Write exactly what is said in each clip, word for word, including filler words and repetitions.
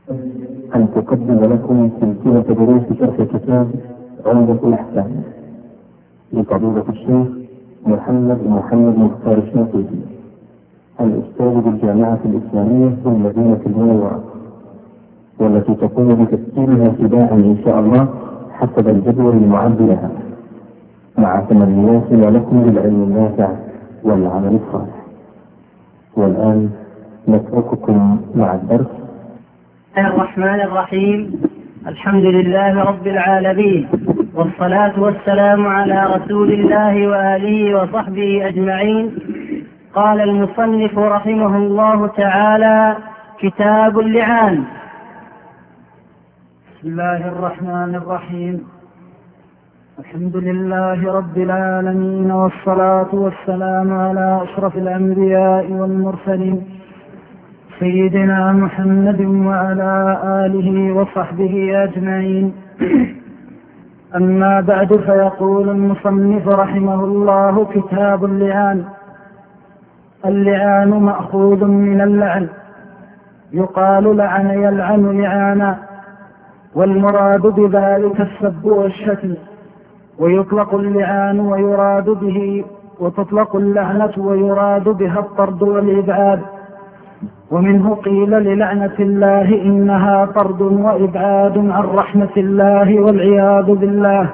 أن تقدم لكم سلسلة دروس شرح كتاب عمدة الأحكام لفضيلة الشيخ محمد محمد مختار الشنقيطي الأستاذ بالجامعة الإسلامية بالمدينة المنورة، والتي تقوم بتسجيلها ابتداء إن شاء الله حسب الجدول المعد لها، مع تمنياتنا لكم بالعلم النافع والعمل الصالح. والآن نترككم مع الدرس. بسم الله الرحمن الرحيم. الحمد لله رب العالمين، والصلاة والسلام على رسول الله وآله وصحبه أجمعين. قال المصنف رحمه الله تعالى: كتاب اللعان. بسم الله الرحمن الرحيم. الحمد لله رب العالمين، والصلاة والسلام على أشرف الأنبياء والمرسلين سيدنا محمد وعلى آله وصحبه أجمعين. أما بعد، فيقول المصنف رحمه الله: كتاب اللعان. اللعان مأخوذ من اللعن، يقال لعن يلعن لعانا، والمراد بذلك السب والشتم، ويطلق اللعان ويراد به وتطلق اللعنة ويراد بها الطرد والإبعاد. ومنه قيل للعنة الله إنها طرد وإبعاد عن رحمة الله والعياذ بالله.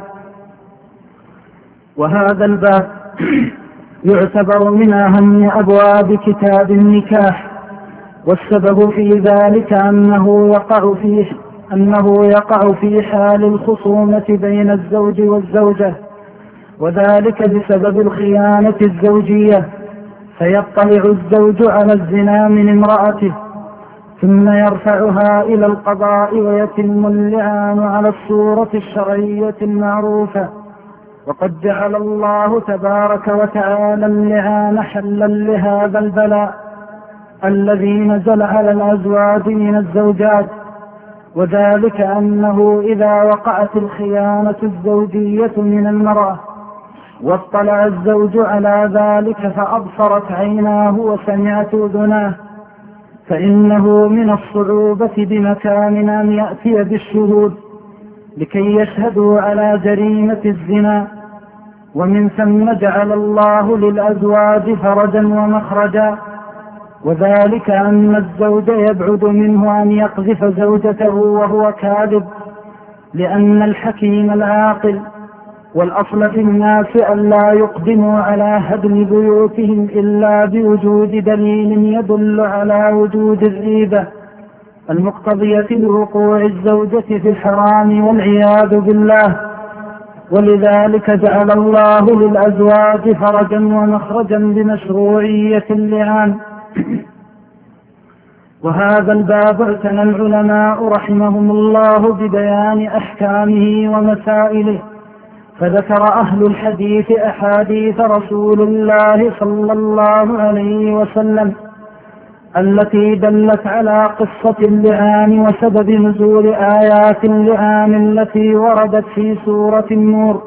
وهذا الباب يعتبر من أهم أبواب كتاب النكاح، والسبب في ذلك أنه يقع فيه أنه يقع في حال الخصومة بين الزوج والزوجة، وذلك بسبب الخيانة الزوجية، فيطلع الزوج على الزنا من امرأته ثم يرفعها إلى القضاء، ويتم اللعان على الصورة الشرعية المعروفة. وقد جعل الله تبارك وتعالى اللعان حلا لهذا البلاء الذي نزل على الأزواج من الزوجات، وذلك أنه إذا وقعت الخيانة الزوجية من المرأة واطلع الزوج على ذلك فأبصرت عيناه وسمعت أذناه، فإنه من الصعوبة بمكان أن يأتي بالشهود لكي يشهدوا على جريمة الزنا. ومن ثم جعل الله للأزواج فرجا ومخرجا، وذلك أن الزوج يبعد منه أن يقذف زوجته وهو كاذب، لأن الحكيم العاقل والأصل في الناس أن لا يقدموا على هدم بيوتهم إلا بوجود دليل يدل على وجود الريبة المقتضية لوقوع الزوجة في الحرام والعياذ بالله. ولذلك جعل الله للأزواج فرجا ومخرجا بمشروعية اللعان. وهذا الباب اعتنى العلماء رحمهم الله ببيان أحكامه ومسائله، فذكر أهل الحديث أحاديث رسول الله صلى الله عليه وسلم التي دلت على قصة اللعان وسبب نزول آيات اللعان التي وردت في سورة النور.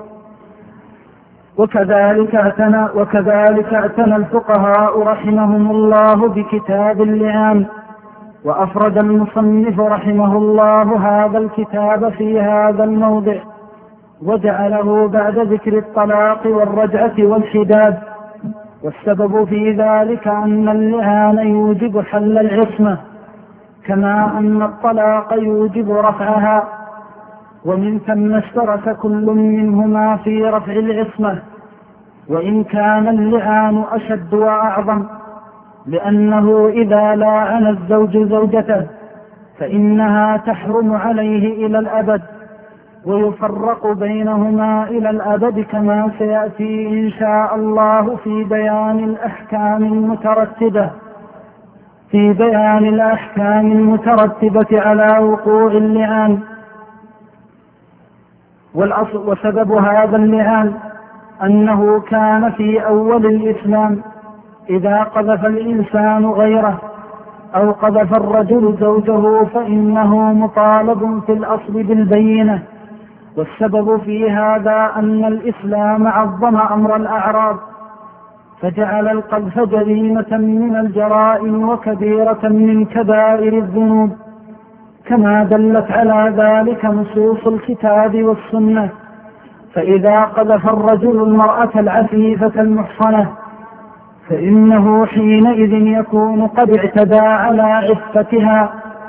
وكذلك اعتنى, وكذلك اعتنى الفقهاء رحمهم الله بكتاب اللعان، وأفرد المصنف رحمه الله هذا الكتاب في هذا الموضع، وجعله بعد ذكر الطلاق والرجعة والحداد. والسبب في ذلك أن اللعان يوجب حل العصمة، كما أن الطلاق يوجب رفعها، ومن ثم اشترك كل منهما في رفع العصمة، وإن كان اللعان أشد وأعظم، لأنه إذا لاعن الزوج زوجته فإنها تحرم عليه إلى الأبد، ويفرق بينهما إلى الأبد، كما سيأتي إن شاء الله في بيان الأحكام المترتبة في بيان الأحكام المترتبة على وقوع اللعان. والأصل وسبب هذا اللعان أنه كان في أول الإسلام إذا قذف الإنسان غيره أو قذف الرجل زوجه فإنه مطالب في الأصل بالبينة. والسبب في هذا أن الإسلام عظم أمر الأعراض، فجعل القذف جريمة من الجرائم وكبيرة من كبائر الذنوب، كما دلت على ذلك نصوص الكتاب والسنة. فإذا قذف الرجل المرأة العفيفة المحصنة فإنه حينئذ يكون قد اعتدى على عفتها،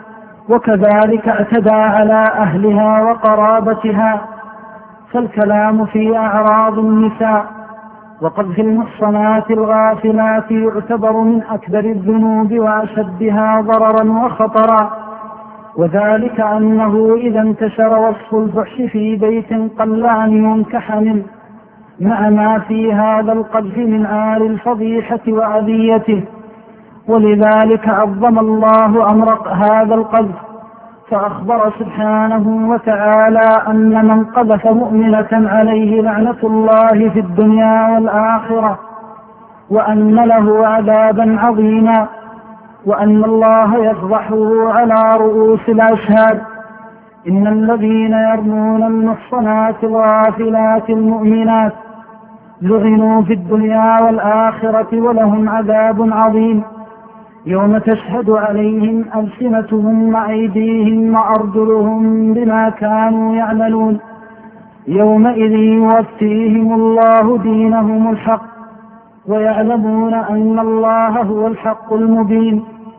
وكذلك اعتدى على أهلها وقرابتها. فالكلام في أعراض النساء وقذف المحصنات الغافلات يعتبر من أكبر الذنوب وأشدها ضررا وخطرا، وذلك أنه إذا انتشر وصف الفحش في بيت قل أن ينكح منه، مع ما في هذا القذف من آل الفضيحة وأذيته. ولذلك عظم الله أمر هذا القذف، فأخبر سبحانه وتعالى أن من قذف مؤمنة عليه لعنة الله في الدنيا والآخرة، وأن له عذابا عظيما، وأن الله يفضحه على رؤوس الأشهاد. إن الذين يرمون المحصنات الغافلات المؤمنات لعنوا في الدنيا والآخرة ولهم عذاب عظيم، يوم تشهد عليهم ألسنتهم وأيديهم وأرجلهم بما كانوا يعملون، يومئذ يوفيهم الله دينهم الحق ويعلمون أن الله هو الحق المبين.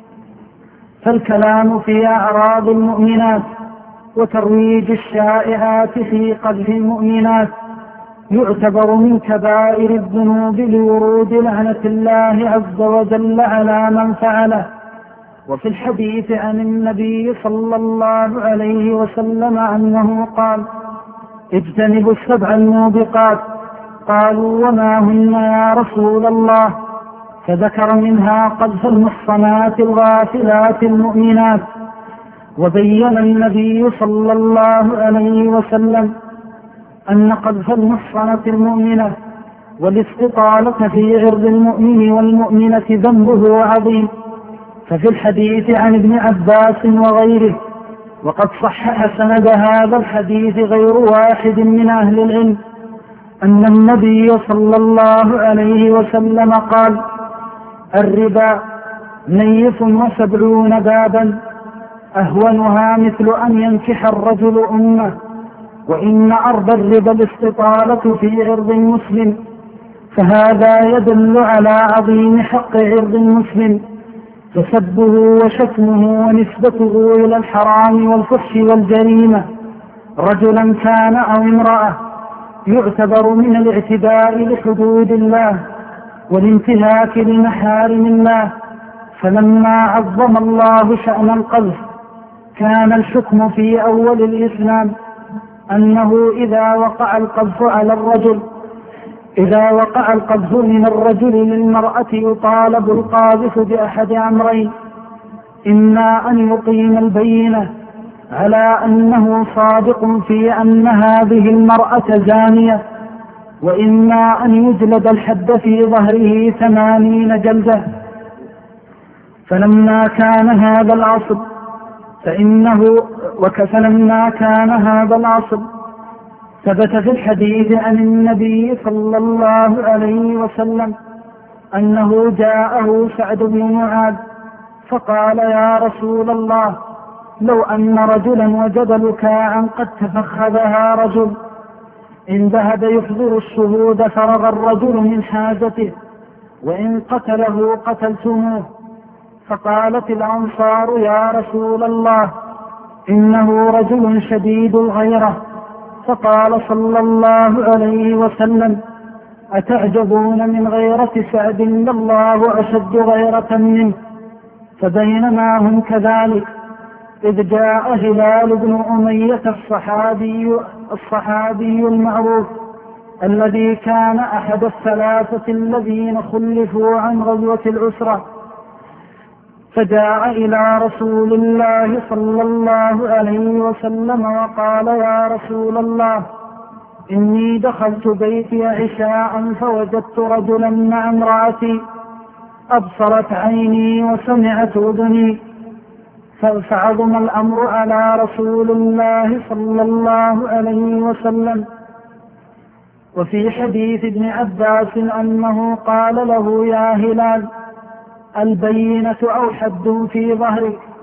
فالكلام في أعراض المؤمنات وترويج الشائعات في قذف المؤمنات يعتبر من كبائر الذنوب لورود لعنة الله عز وجل على من فعله. وفي الحديث عن النبي صلى الله عليه وسلم أنه قال: اجتنبوا السبع الموبقات. قالوا: وما هن يا رسول الله؟ فذكر منها قذف المحصنات الغافلات المؤمنات. وبين النبي صلى الله عليه وسلم أن قذف المحصنة المؤمنة والاستطالة في عرض المؤمن والمؤمنة ذنبه عظيم. ففي الحديث عن ابن عباس وغيره، وقد صحح سند هذا الحديث غير واحد من أهل العلم، أن النبي صلى الله عليه وسلم قال: الربا نيف وسبعون بابا أهونها مثل أن ينكح الرجل أمه. وإن عرض الربا الاستطالة في عرض المسلم، فهذا يدل على عظيم حق عرض المسلم، فسبه وشتمه ونسبته إلى الحرام والفحش والجريمة رجلا كان أو امرأة يعتبر من الاعتداء لحدود الله والانتهاك لمحارم الله. فلما عظم الله شأن القذف كان الحكم في أول الإسلام أنه إذا وقع القذف على الرجل إذا وقع القذف من الرجل للمرأة يطالب القاذف بأحد أمرين: إما أن يقيم البينة على أنه صادق في أن هذه المرأة زانية، وإما أن يجلد الحد في ظهره ثمانين جلدة. فلما كان هذا الأصل فإنه وكفلما كان هذا الأصل ثبت في الحديث عن النبي صلى الله عليه وسلم أنه جاءه سعد بن معاذ فقال: يا رسول الله، لو أن رجلا وجد لكاعا قد تفخذها رجل، إن ذهب يحضر الشهود فرغ الرجل من حاجته، وإن قتله قتلتموه. فقالت الأنصار: يا رسول الله، إنه رجل شديد الغيرة. فقال صلى الله عليه وسلم: أتعجبون من غيرة سعد؟ الله أشد غيرة منه. فبينما هم كذلك إذ جاء هلال بن أمية الصحابي, الصحابي المعروف الذي كان أحد الثلاثة الذين خلفوا عن غزوة العسرة، فجاء إلى رسول الله صلى الله عليه وسلم وقال: يا رسول الله، إني دخلت بيتي عشاء فوجدت رجلا مع امرأتي، أبصرت عيني وسمعت أذني. فعظم الأمر على رسول الله صلى الله عليه وسلم. وفي حديث ابن عباس أنه قال له: يا هلال، البينة أو حد في ظهرك؟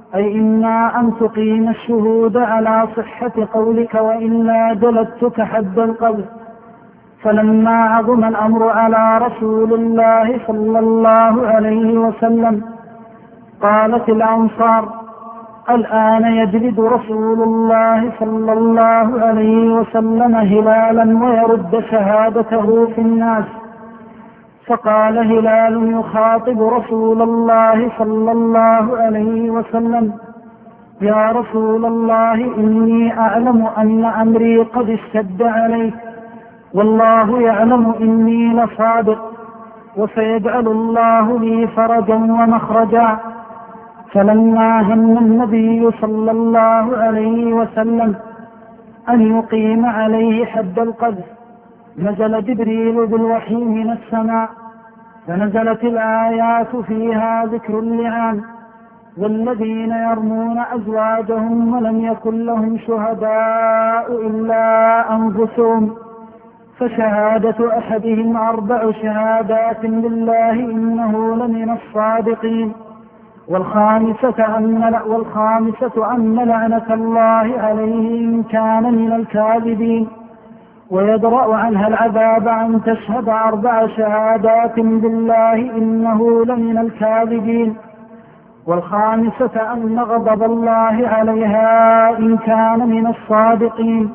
أي إما أن تقيم الشهود على صحة قولك وإلا جلدتك حد القذف. فلما عظم الأمر على رسول الله صلى الله عليه وسلم قالت الأنصار: الآن يجلد رسول الله صلى الله عليه وسلم هلالا ويرد شهادته في الناس. فقال هلال يخاطب رسول الله صلى الله عليه وسلم: يا رسول الله، إني أعلم أن أمري قد اشتد عليك، والله يعلم إني لصادق، وسيجعل الله لي فرجا ومخرجا. فلما هم النبي صلى الله عليه وسلم أن يقيم عليه حد القذف نزل جبريل بالوحي من السماء، فنزلت الآيات فيها ذكر اللعان والذين يرمون أزواجهم ولم يكن لهم شهداء إلا أنفسهم، فشهادة أحدهم أربع شهادات بالله إنه لمن الصادقين، والخامسة أن والخامسة أن لعنة الله عليه إن كان من الكاذبين، ويدرأ عنها العذاب أن تشهد أربع شهادات بالله إنه لمن الكاذبين، والخامسة أن غضب الله عليها إن كان من الصادقين.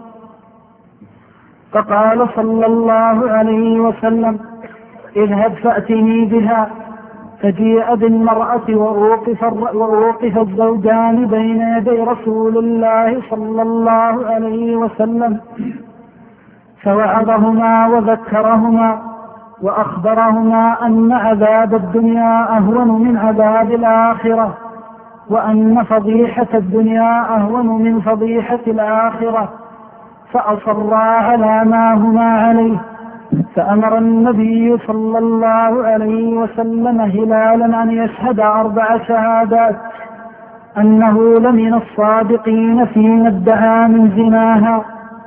فقال صلى الله عليه وسلم: اذهب فأتني بها. فجيء بالمرأة وأوقف, وأوقف الزوجان بين يدي رسول الله صلى الله عليه وسلم، فوعظهما وذكرهما وأخبرهما أن عذاب الدنيا أهون من عذاب الآخرة، وأن فضيحة الدنيا أهون من فضيحة الآخرة، فأصرا على ما هما عليه. فأمر النبي صلى الله عليه وسلم هلالا أن يشهد أربع شهادات أنه لمن الصادقين فيما ادعى من زناها.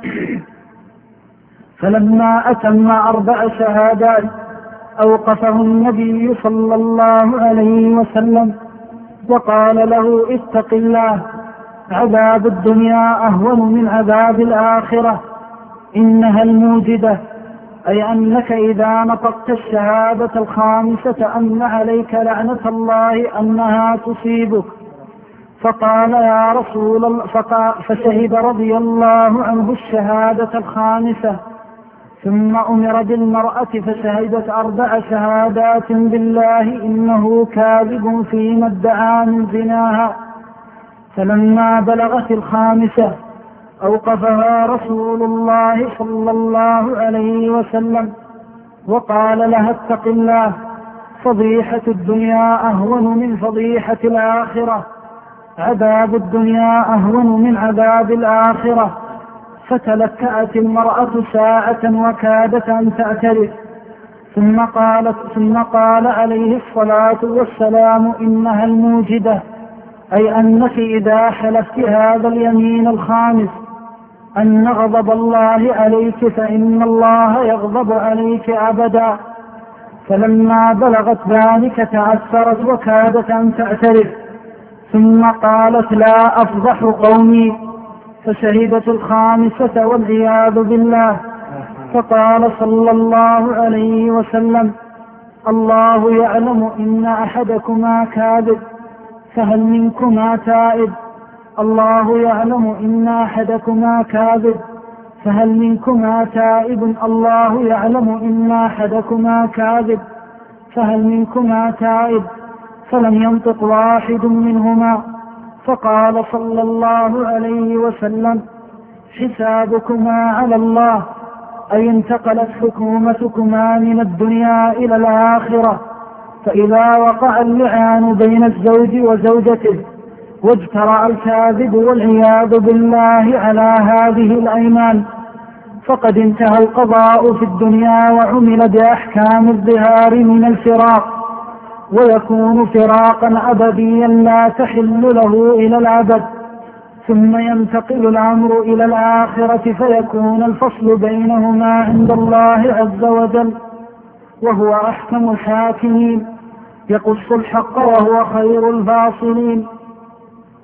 فلما أتم أربع شهادات أوقفه النبي صلى الله عليه وسلم وقال له: اتق الله، عذاب الدنيا أهون من عذاب الآخرة، إنها الموجدة، أي أنك إذا نطقت الشهادة الخامسة أن عليك لعنة الله أنها تصيبك. فقال: يا رسول الله، فشهد رضي الله عنه الشهادة الخامسة. ثم أمر بالمرأة فشهدت أربع شهادات بالله إنه كاذب فيما ادعى من زناها. فلما بلغت الخامسة أوقفها رسول الله صلى الله عليه وسلم وقال لها: اتق الله، فضيحة الدنيا أهون من فضيحة الآخرة، عذاب الدنيا أهون من عذاب الآخرة. فتلكأت المرأة ساعة وكادت أن تعترف، ثم قالت ثم قال عليه الصلاة والسلام: إنها الموجدة، أي أنك إذا حلفت هذا اليمين الخامس أن غضب الله عليك فإن الله يغضب عليك أبدا. فلما بلغت ذلك تعثرت وكادت أن تعترف، ثم قالت: لا أفضح قومي. فشهدت الخامسة والعياذ بالله. فقال صلى الله عليه وسلم: الله يعلم إن أحدكما كاذب، فهل منكما تائب؟ الله يعلم إن أحدكما كاذب، فهل منكما تائب؟ الله يعلم إن أحدكما كاذب، فهل منكما تائب؟ فلم ينطق واحد منهما. فقال صلى الله عليه وسلم: حسابكما على الله، أي انتقلت حكومتكما من الدنيا إلى الآخرة. فإذا وقع اللعان بين الزوج وزوجته واجترأ الكاذب والعياذ بالله على هذه الأيمان فقد انتهى القضاء في الدنيا وعمل بأحكام الظهار من الفراق، ويكون فراقا أبديا لا تحل له إلى الأبد. ثم ينتقل الأمر إلى الآخرة فيكون الفصل بينهما عند الله عز وجل، وهو أحكم الحاكمين، يقص الحق وهو خير الفاصلين.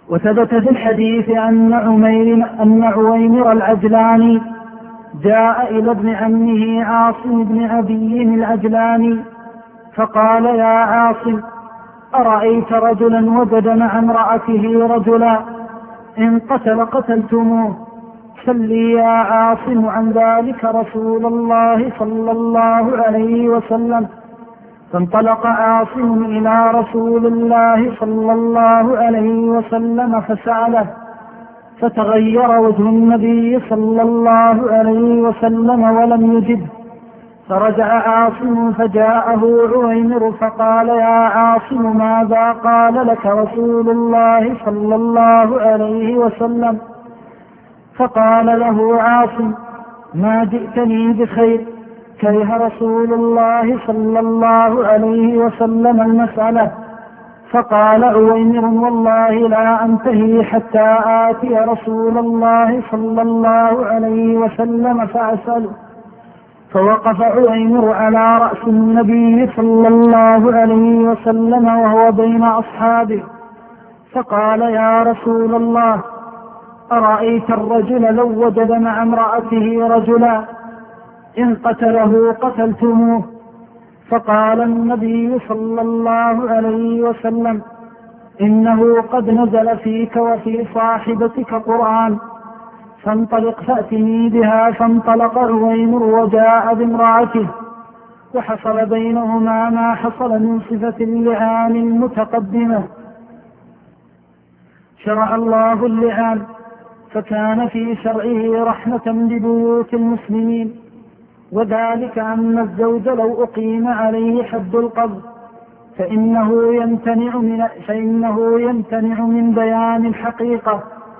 وثبت في الحديث أن عمير أن عويمر العجلاني جاء إلى ابن عمه عاصم بن أبي العجلاني فقال: يا عاصم، أرأيت رجلا وجد مع امرأته رجلا، إن قتل قتلتموه، سلي يا عاصم عن ذلك رسول الله صلى الله عليه وسلم. فانطلق عاصم إلى رسول الله صلى الله عليه وسلم فسأله، فتغير وجه النبي صلى الله عليه وسلم ولم يجب. فرجع عاصم فجاءه عويمر فقال: يا عاصم، ماذا قال لك رسول الله صلى الله عليه وسلم؟ فقال له عاصم: ما جئتني بخير، كره رسول الله صلى الله عليه وسلم المسألة. فقال عويمر: والله لا أنتهي حتى آتي رسول الله صلى الله عليه وسلم فأسأله. فوقف عويمر على رأس النبي صلى الله عليه وسلم وهو بين أصحابه فقال: يا رسول الله، أرأيت الرجل لو وجد مع امرأته رجلا، إن قتله قتلتموه؟ فقال النبي صلى الله عليه وسلم: إنه قد نزل فيك وفي صاحبتك قرآن، فانطلق فأتني بها. فانطلق عويمر وجاء بامرأته، وحصل بينهما ما حصل من صفة اللعان المتقدمة. شرع الله اللعان، فكان في شرعه رحمة ببيوت المسلمين، وذلك أن الزوج لو أقيم عليه حد القذف فإنه يمتنع من, فإنه يمتنع من بيان الحقيقة.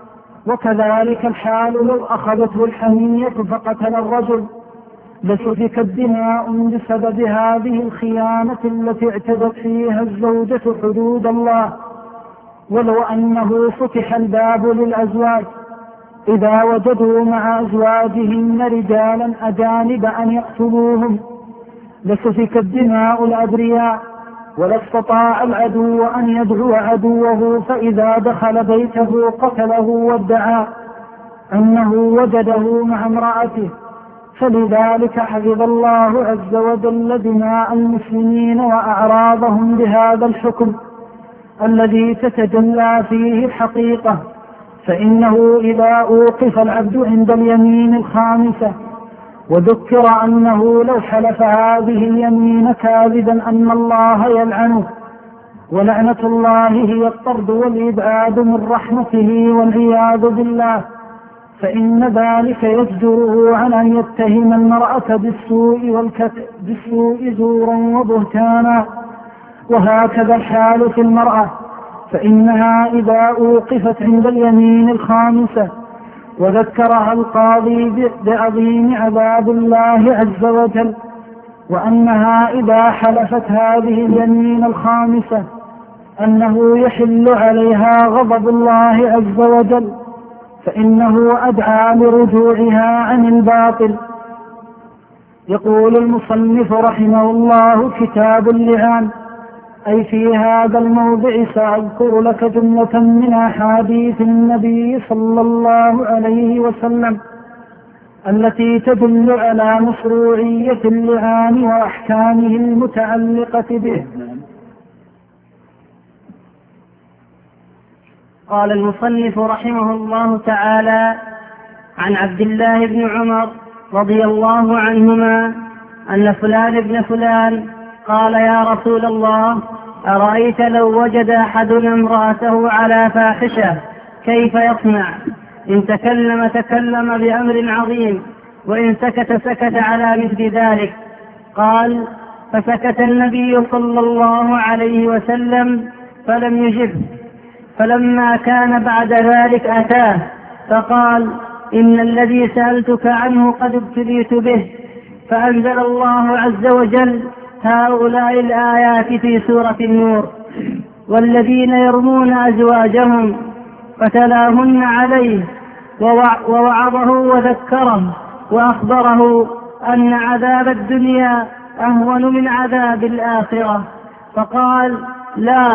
وكذلك الحال لو أخذته الحمية فقتل الرجل لسفك الدماء بسبب هذه الخيانة التي اعتدت فيها الزوجة حدود الله. ولو أنه فتح الباب للأزواج إذا وجدوا مع أزواجهن رجالا أجانب أن يقتلوهم لسفك الدماء الأبرياء، ولا استطاع العدو أن يدعو عدوه فإذا دخل بيته قتله وادعى أنه وجده مع امرأته. فلذلك حفظ الله عز وجل دماء المسلمين وأعراضهم بهذا الحكم الذي تتجلى فيه الحقيقة. فإنه إذا أوقف العبد عند اليمين الخامسة وذكر أنه لو حلف هذه اليمين كاذبا أن الله يلعنه، ولعنة الله هي الطرد والإبعاد من رحمته والعياذ بالله، فإن ذلك يجدره عن أن يتهم المرأة بالسوء والكذب بالسوء زورا وبهتانا. وهكذا الحال في المرأة، فإنها إذا أوقفت عند اليمين الخامسة وذكرها القاضي بعظيم عذاب الله عز وجل، وأنها إذا حلفت هذه اليمين الخامسة أنه يحل عليها غضب الله عز وجل، فإنه أدعى لرجوعها عن الباطل. يقول المصنف رحمه الله: كتاب اللعان. أي في هذا الموضع سأذكر لك جملة من أحاديث النبي صلى الله عليه وسلم التي تدل على مشروعية اللعان وأحكامه المتعلقة به. قال المصنف رحمه الله تعالى: عن عبد الله بن عمر رضي الله عنهما أن فلان ابن فلان قال: يا رسول الله، أرأيت لو وجد أحدنا امرأته على فاحشة كيف يصنع؟ إن تكلم تكلم بأمر عظيم، وإن سكت سكت على مثل ذلك. قال: فسكت النبي صلى الله عليه وسلم فلم يجب. فلما كان بعد ذلك أتاه فقال: إن الذي سألتك عنه قد ابتليت به. فأنزل الله عز وجل هؤلاء الآيات في سورة النور: والذين يرمون أزواجهم فتلاهن عليه ووعظه وذكره وأخبره أن عذاب الدنيا أهون من عذاب الآخرة. فقال: لا،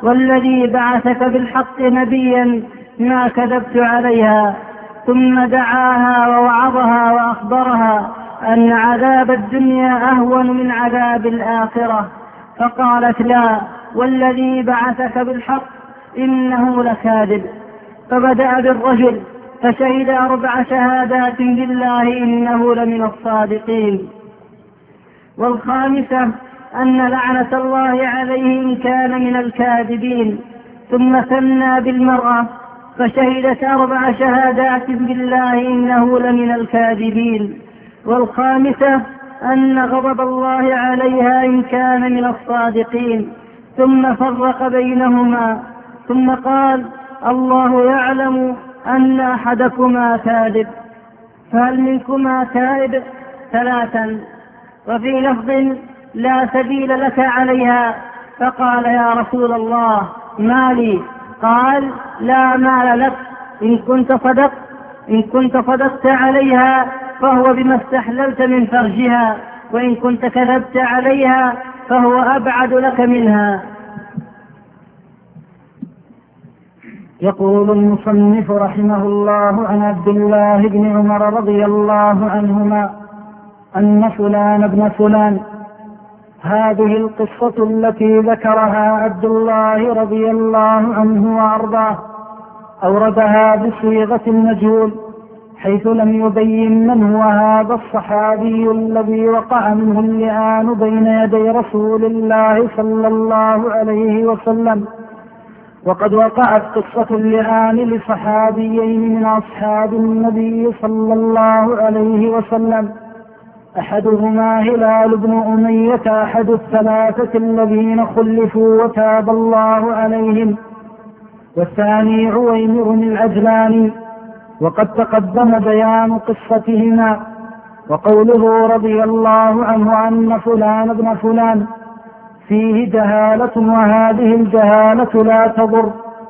والذي بعثك بالحق نبيا ما كذبت عليها. ثم دعاها ووعظها وأخبرها أن عذاب الدنيا أهون من عذاب الآخرة، فقالت لا والذي بعثك بالحق إنه لكاذب. فبدأ بالرجل فشهد أربع شهادات بالله إنه لمن الصادقين. والخامسة أن لعنة الله عليه إن كان من الكاذبين. ثم ثنى بالمرأة فشهدت أربع شهادات بالله إنه لمن الكاذبين. والخامسة أن غضب الله عليها إن كان من الصادقين. ثم فرق بينهما ثم قال الله يعلم أن أحدكما كاذب، فهل منكما تائب؟ ثلاثا. وفي لفظ لا سبيل لك عليها. فقال يا رسول الله ما لي؟ قال لا مال لك، إن كنت صدقت إن كنت صدقت عليها فهو بما استحللت من فرجها، وإن كنت كذبت عليها فهو أبعد لك منها. يقول المصنف رحمه الله عن عبد الله بن عمر رضي الله عنهما أن فلان ابن فلان. هذه القصة التي ذكرها عبد الله رضي الله عنه وأرضاه أوردها بصيغة المجهول، حيث لم يبين من هو هذا الصحابي الذي وقع منه اللعان بين يدي رسول الله صلى الله عليه وسلم. وقد وقعت قصة اللعان لصحابيين من أصحاب النبي صلى الله عليه وسلم، أحدهما هلال بن أمية أحد الثلاثة الذين خلفوا وتاب الله عليهم، والثاني عويمر العجلاني. وقد تقدم بيان قصتهما. وقوله رضي الله عنه أن فلان ابن فلان فيه جهالة، وهذه الجهالة لا تضر،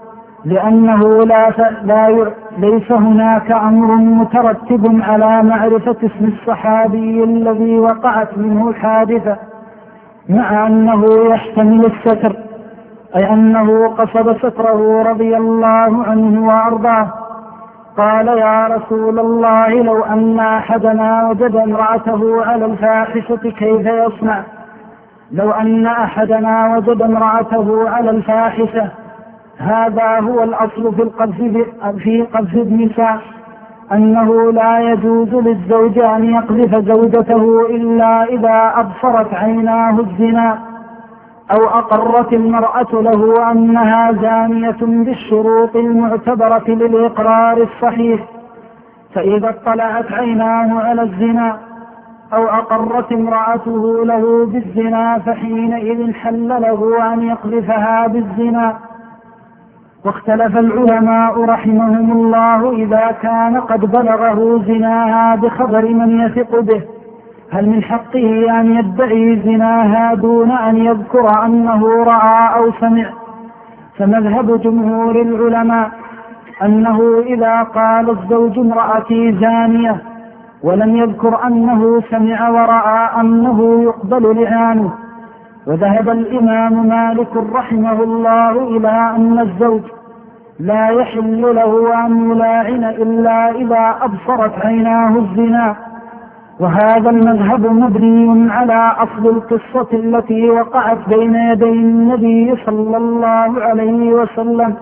لأنه لا لا ليس هناك أمر مترتب على معرفة اسم الصحابي الذي وقعت منه الحادثة، مع أنه يحتمل الستر، أي أنه قصد ستره رضي الله عنه وأرضاه. قال يا رسول الله لو أن أحدنا وجد امرأته على الفاحشة كيف يصنع؟ لو أن أحدنا وجد امرأته على الفاحشة. هذا هو الأصل في القذف في قذف النساء، أنه لا يجوز للزوج أن يقذف زوجته إلا إذا أبصرت عيناه الزنا، أو أقرت المرأة له أنها زانية بالشروط المعتبرة للإقرار الصحيح. فإذا اطلعت عيناه على الزنا أو أقرت امرأته له بالزنا فحينئذ حل له أن يقذفها بالزنا. واختلف العلماء رحمهم الله إذا كان قد بلغه زناها بخبر من يثق به، هل من حقه أن يدعي زناها دون أن يذكر أنه رأى أو سمع؟ فمذهب جمهور العلماء أنه إذا قال الزوج امرأتي زانية ولم يذكر أنه سمع ورأى أنه يقبل لعانه. وذهب الإمام مالك رحمه الله إلى أن الزوج لا يحل له أن يلاعن إلا إذا أبصرت عيناه الزنا. وهذا المذهب مبني على أصل القصة التي وقعت بين يدي النبي صلى الله عليه وسلم،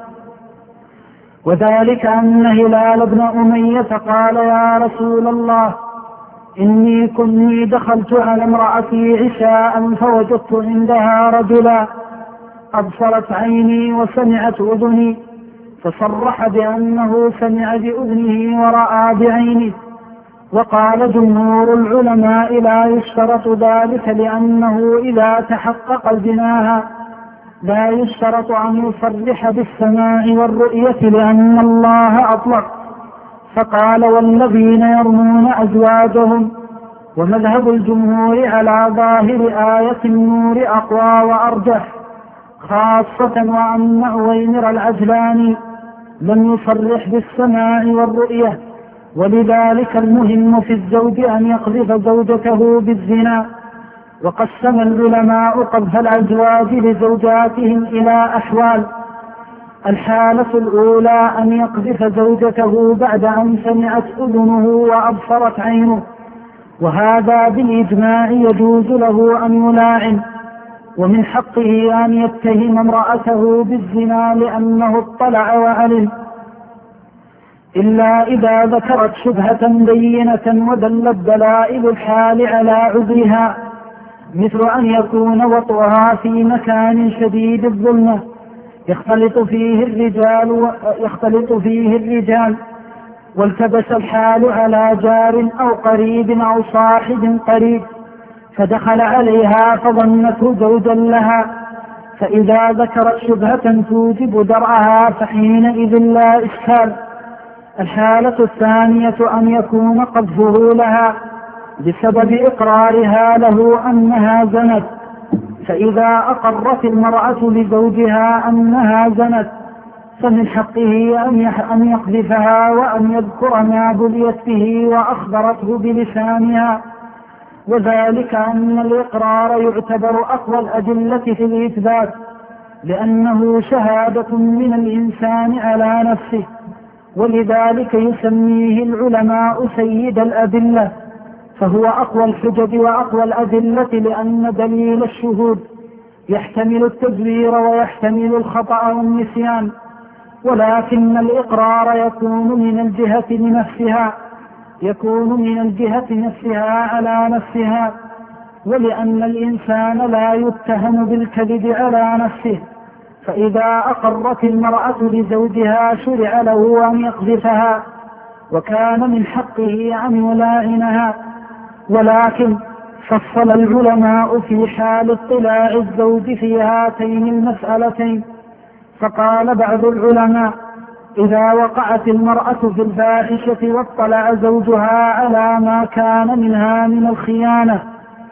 وذلك أن هلال بن أمية قال يا رسول الله إني كني دخلت على امرأتي عشاء فوجدت عندها رجلا، أبصرت عيني وسمعت أذني، فصرح بأنه سمع بأذنه ورأى بعينه. وقال جمهور العلماء لا يشترط ذلك، لأنه إذا تحقق زناها لا يشترط أن يصرح بالسماع والرؤية، لأن الله أطلق فقال والذين يرمون أزواجهم. ومذهب الجمهور على ظاهر آية النور أقوى وأرجح، خاصة وأن عويمر العجلاني لم يصرح بالسماع والرؤية، ولذلك المهم في الزوج أن يقذف زوجته بالزنا. وقسم العلماء قذف الأزواج لزوجاتهم إلى أحوال. الحالة الأولى أن يقذف زوجته بعد أن سمعت أذنه وأبصرت عينه، وهذا بالإجماع يجوز له أن يلاعن، ومن حقه أن يتهم امرأته بالزنا لأنه اطلع وعلم، إلا إذا ذكرت شبهة بينة ودلت دلائل الحال على عذرها، مثل أن يكون وطئها في مكان شديد الظلمة يختلط فيه الرجال يختلط فيه الرجال والتبس الحال على جار أو قريب أو صاحب قريب فدخل عليها فظنته زوجا لها، فإذا ذكرت شبهة توجب درعها فحينئذ لا إشكال. الحالة الثانية أن يكون قذفه لها بسبب إقرارها له أنها زنت، فإذا أقرت المرأة لزوجها أنها زنت فمن حقه أن يقذفها وأن يذكر ما بليت به وأخبرته بلسانها، وذلك أن الإقرار يعتبر أقوى الأدلة في الإثبات، لأنه شهادة من الإنسان على نفسه، ولذلك يسميه العلماء سيد الأدلة، فهو أقوى الحجج وأقوى الأدلة، لأن دليل الشهود يحتمل التزوير ويحتمل الخطأ والنسيان، ولكن الإقرار يكون من الجهة نفسها يكون من الجهة نفسها على نفسها، ولأن الإنسان لا يتهم بالكذب على نفسه، فإذا أقرت المرأة لزوجها شرع له أن يقذفها، وكان من حقه أن يلاعنها. ولكن فصل العلماء في حال اطلاع الزوج في هاتين المسألتين، فقال بعض العلماء: إذا وقعت المرأة في الفاحشة واطلع زوجها على ما كان منها من الخيانة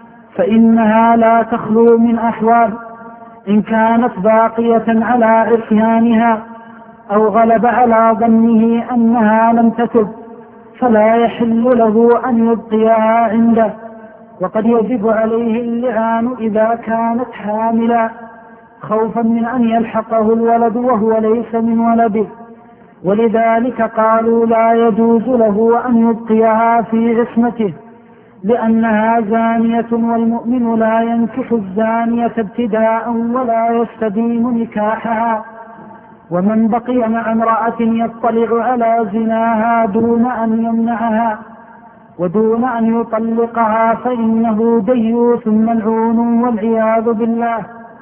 فإنها لا تخلو من أحوال، إن كانت باقية على عصيانها أو غلب على ظنه أنها لم تتب فلا يحل له أن يبقيها عنده، وقد يجب عليه اللعان إذا كانت حاملا خوفا من أن يلحقه الولد وهو ليس من ولده، ولذلك قالوا لا يجوز له أن يبقيها في عصمته لأنها زانية، والمؤمن لا ينكح الزانية ابتداء ولا يستديم نكاحها. ومن بقي مع امرأة يطلع على زناها دون أن يمنعها ودون أن يطلقها فإنه ديوث ملعون والعياذ بالله.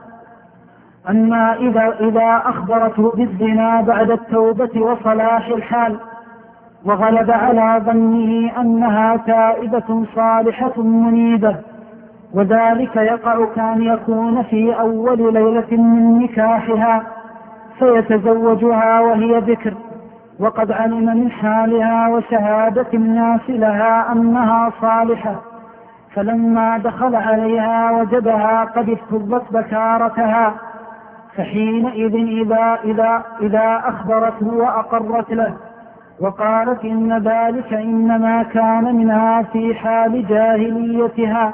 أما إذا, إذا أخبرته بالزنا بعد التوبة وصلاح الحال وغلب على ظنه أنها تائبة صالحة منيبة، وذلك يقع كان يكون في أول ليلة من نكاحها فيتزوجها وهي ذكر، وقد علم من حالها وشهادة الناس لها أنها صالحة، فلما دخل عليها وجدها قد افتضت بكارتها، فحينئذ إذا, إذا, إذا أخبرته وأقرت له وقالت إن ذلك إنما كان منها في حال جاهليتها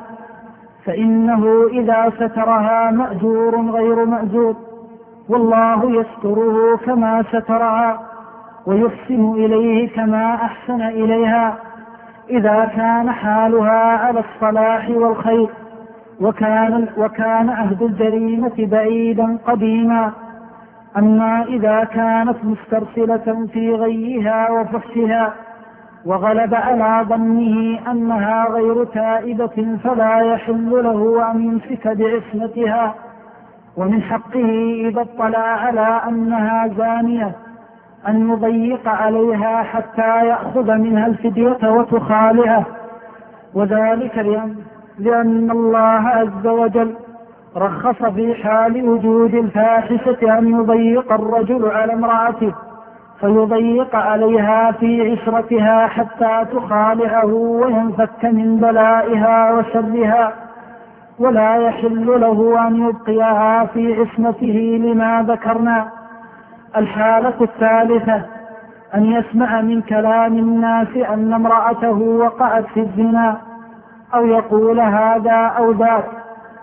فإنه إذا سترها مأجور غير مأجور، والله يستره كما سترها ويحسن إليه كما أحسن إليها، إذا كان حالها على الصلاح والخير وكان, وكان عهد الجريمة بعيدا قديما. أما إذا كانت مسترسلة في غيها وفحشها وغلب على ظنه أنها غير تائبة فلا يحل له أن يمسك بعصمتها، ومن حقه إذا اطلع على أنها زانية أن يضيق عليها حتى يأخذ منها الفدية وتخالعه، وذلك لأن, لأن الله عز وجل رخص في حال وجود الفاحشة أن يضيق الرجل على امرأته فيضيق عليها في عشرتها حتى تخالعه وينفك من بلائها وشرها، ولا يحل له أن يبقيها في عصمته لما ذكرنا. الحالة الثالثة أن يسمع من كلام الناس أن امرأته وقعت في الزنا أو يقول هذا أو ذاك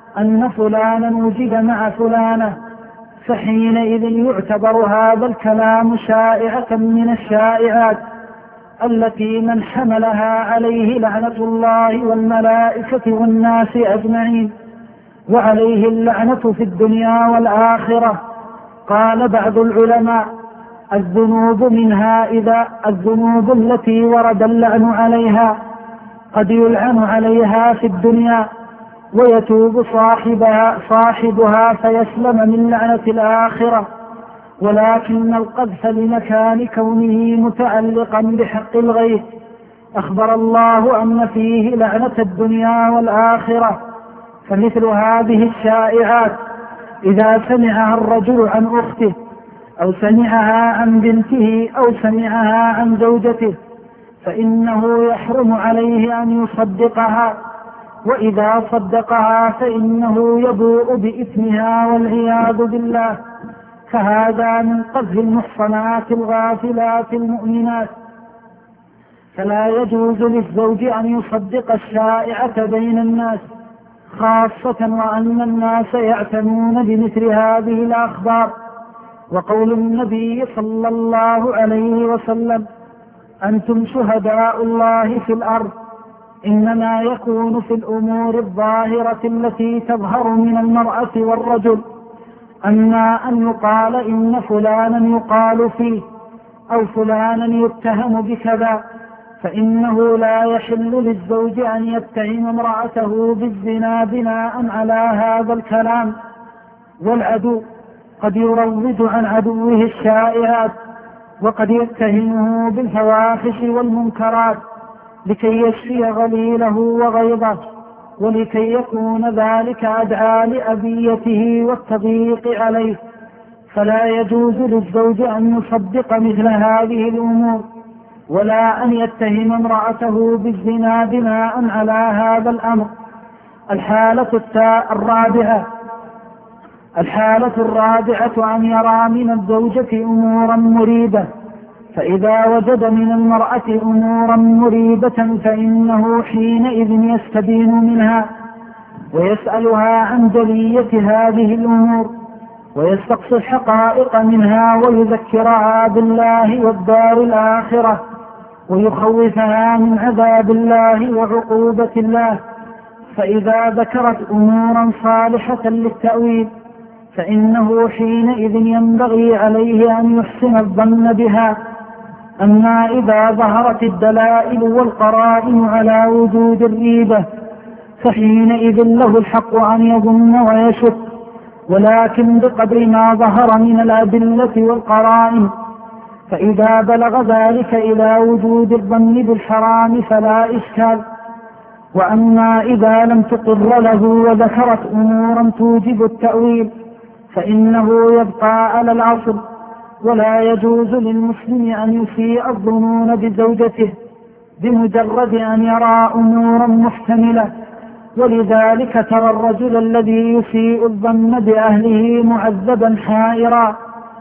أن فلانا وجد مع فلانة، فحينئذ يعتبر هذا الكلام شائعة من الشائعات التي من حملها عليه لعنة الله والملائكة والناس أجمعين، وعليه اللعنة في الدنيا والآخرة. قال بعض العلماء: الذنوب منها إذا الذنوب التي ورد اللعن عليها قد يلعن عليها في الدنيا ويتوب صاحبها, صاحبها فيسلم من لعنة الآخرة، ولكن القذف لمكان كونه متعلقا بحق الغير أخبر الله أن فيه لعنة الدنيا والآخرة. فمثل هذه الشائعات إذا سمعها الرجل عن أخته أو سمعها عن بنته أو سمعها عن زوجته فإنه يحرم عليه أن يصدقها، وإذا صدقها فإنه يبوء بإثمها والعياذ بالله. فهذا من قذف المحصنات الغافلات المؤمنات. فلا يجوز للزوج أن يصدق الشائعة بين الناس، خاصة وأن الناس يعتنون بمثل هذه الأخبار. وقول النبي صلى الله عليه وسلم: أنتم شهداء الله في الأرض، إنما يكون في الأمور الظاهرة التي تظهر من المرأة والرجل. أما أن يقال إن فلانا يقال فيه أو فلانا يتهم بكذا فإنه لا يحل للزوج أن يتهم امرأته بالزنا بناء على هذا الكلام. والعدو قد يروج عن عدوه الشائعات، وقد يتهمه بالفواحش والمنكرات لكي يشفي غليله وغيظه، ولكي يكون ذلك أدعى لأذيته والتضييق عليه. فلا يجوز للزوج أن يصدق مثل هذه الأمور، ولا أن يتهم امرأته بالزنا بناء على هذا الأمر. الحالة الرابعة الحالة الرابعة أن يرى من الزوجة أمورا مريبة، فإذا وجد من المرأة أمورا مريبة فإنه حينئذ يستبين منها ويسألها عن جلية هذه الأمور، ويستقصي الحقائق منها ويذكرها بالله والدار الآخرة، ويخوفها من عذاب الله وعقوبة الله. فإذا ذكرت أمورا صالحة للتأويل فإنه حينئذ ينبغي عليه أن يحسن الظن بها. أما إذا ظهرت الدلائل والقرائن على وجود الريبة فحينئذ له الحق أن يظن ويشك، ولكن بقدر ما ظهر من الأدلة والقرائن. فإذا بلغ ذلك إلى وجود الظن بالحرام فلا إشكال. وأما إذا لم تقر له وذكرت أمورا توجب التأويل فإنه يبقى على العصر، ولا يجوز للمسلم أن يسيء الظنون بزوجته بمجرد أن يرى أمورا محتملة. ولذلك ترى الرجل الذي يسيء الظن بأهله معذبا حائرا،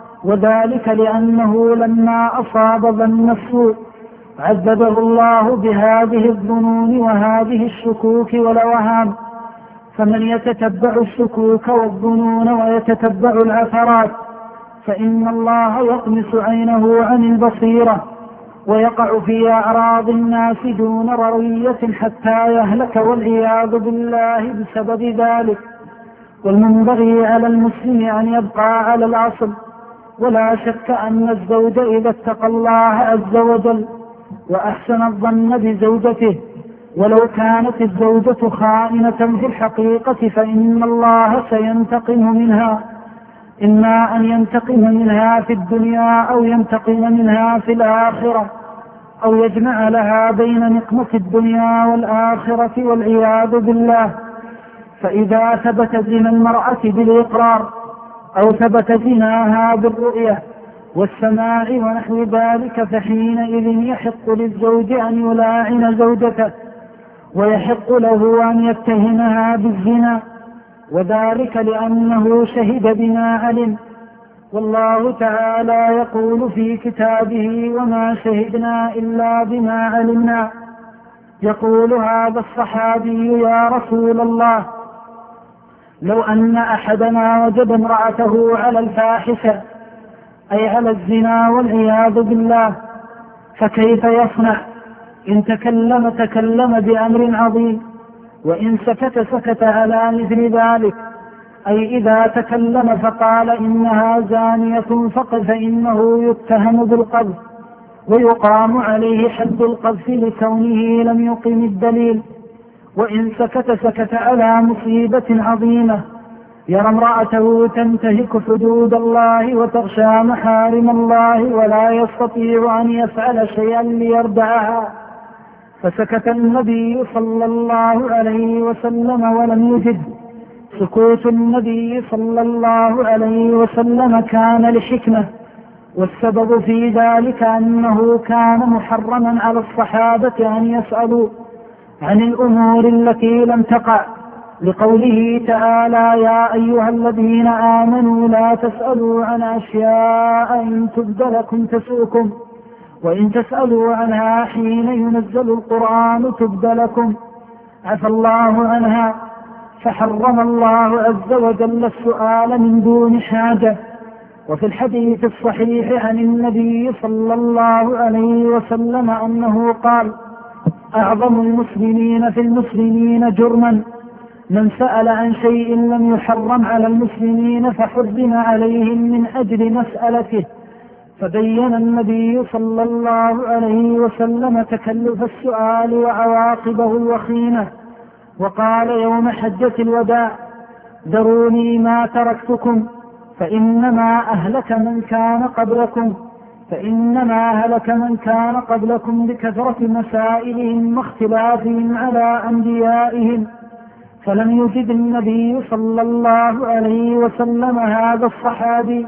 وذلك لأنه لما أصاب ظن السوء عذبه الله بهذه الظنون وهذه الشكوك والأوهام. فمن يتتبع الشكوك والظنون ويتتبع العثرات فإن الله يطمس عينه عن البصيرة ويقع في أعراض الناس دون روية حتى يهلك والعياذ بالله بسبب ذلك. والمنبغي على المسلم أن يبقى على الأصل. ولا شك أن الزوج إذا اتقى الله عز وجل وأحسن الظن بزوجته ولو كانت الزوجة خائنة في الحقيقة فإن الله سينتقم منها، إما أن ينتقم منها في الدنيا أو ينتقم منها في الآخرة، أو يجمع لها بين نقمة الدنيا والآخرة والعياذ بالله. فإذا ثبت زنا المرأة بالإقرار أو ثبت زناها بالرؤية والسماع ونحو ذلك فحينئذ يحق للزوج أن يلاعن زوجته، ويحق له أن يتهمها بالزنا، وذلك لأنه شهد بما علم. والله تعالى يقول في كتابه: وما شهدنا إلا بما علمنا. يقول هذا الصحابي: يا رسول الله، لو أن أحدنا وجد امرأته على الفاحشة أي على الزنا والعياذ بالله فكيف يصنع؟ إن تكلم تكلم بأمر عظيم، وإن سكت سكت على مثل ذلك، أي إذا تكلم فقال إنها زانية فقد فإنه يتهم بالقذف ويقام عليه حد القذف لكونه لم يقم الدليل. وإن سكت سكت على مصيبة عظيمة، يرى امرأته تنتهك حدود الله وتغشى محارم الله ولا يستطيع أن يفعل شيئا ليردعها، فسكت النبي صلى الله عليه وسلم ولم يجد. سكوت النبي صلى الله عليه وسلم كان لحكمة، والسبب في ذلك أنه كان محرما على الصحابة أن يسألوا عن الأمور التي لم تقع، لقوله تعالى يا أيها الذين آمنوا لا تسألوا عن أشياء إن تبد لكم تسؤكم وإن تسألوا عنها حين ينزل القرآن تبد لكم عفى الله عنها، فحرم الله عز وجل السؤال من دون حاجة. وفي الحديث الصحيح عن النبي صلى الله عليه وسلم أنه قال أعظم المسلمين في المسلمين جرما من سأل عن شيء لم يحرم على المسلمين فحرم عليهم من أجل مسألته. فبين النبي صلى الله عليه وسلم تكلف السؤال وعواقبه الوخيمة، وقال يوم حجة الوداع ذروني ما تركتكم فإنما أهلك من كان قبلكم فإنما هلك من كان قبلكم بكثرة مسائلهم واختلافهم على أنبيائهم. فلم يجد النبي صلى الله عليه وسلم هذا الصحابي.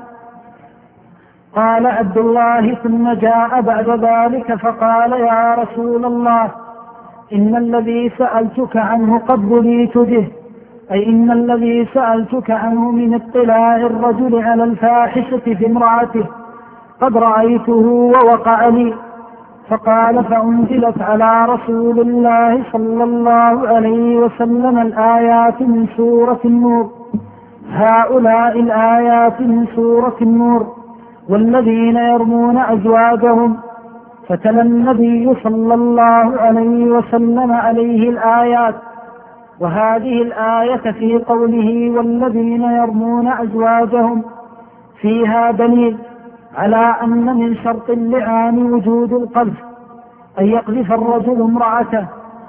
قال عبد الله ثم جاء بعد ذلك فقال يا رسول الله إن الذي سألتك عنه قد بليت به، أي إن الذي سألتك عنه من اطلاع الرجل على الفاحشة في امرأته قد رأيته ووقع لي. فقال فأنزلت على رسول الله صلى الله عليه وسلم الآيات من سورة النور، هؤلاء الآيات من سورة النور والذين يرمون أزواجهم. فتلا النبي صلى الله عليه وسلم عليه الآيات، وهذه الآية في قوله والذين يرمون أزواجهم فيها دليل على أن من شرط اللعان وجود القذف، أن يقذف الرجل امرأته.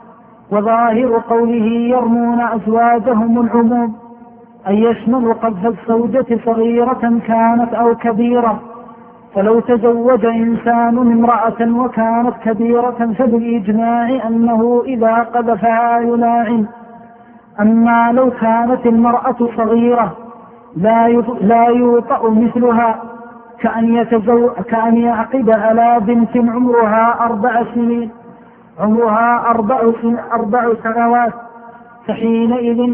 وظاهر قوله يرمون أزواجهم العموم، أن يشمل قذف الزوجة صغيرة كانت أو كبيرة. فلو تزوج إنسان امرأة وكانت كبيرة فبالإجماع أنه إذا قذفها يلاعن. أما لو كانت المرأة صغيرة لا يوطأ مثلها، كأن, يتزو... كأن يعقد على بنت عمرها أربع سنين عمرها أربع, سن... أربع سنوات فحينئذ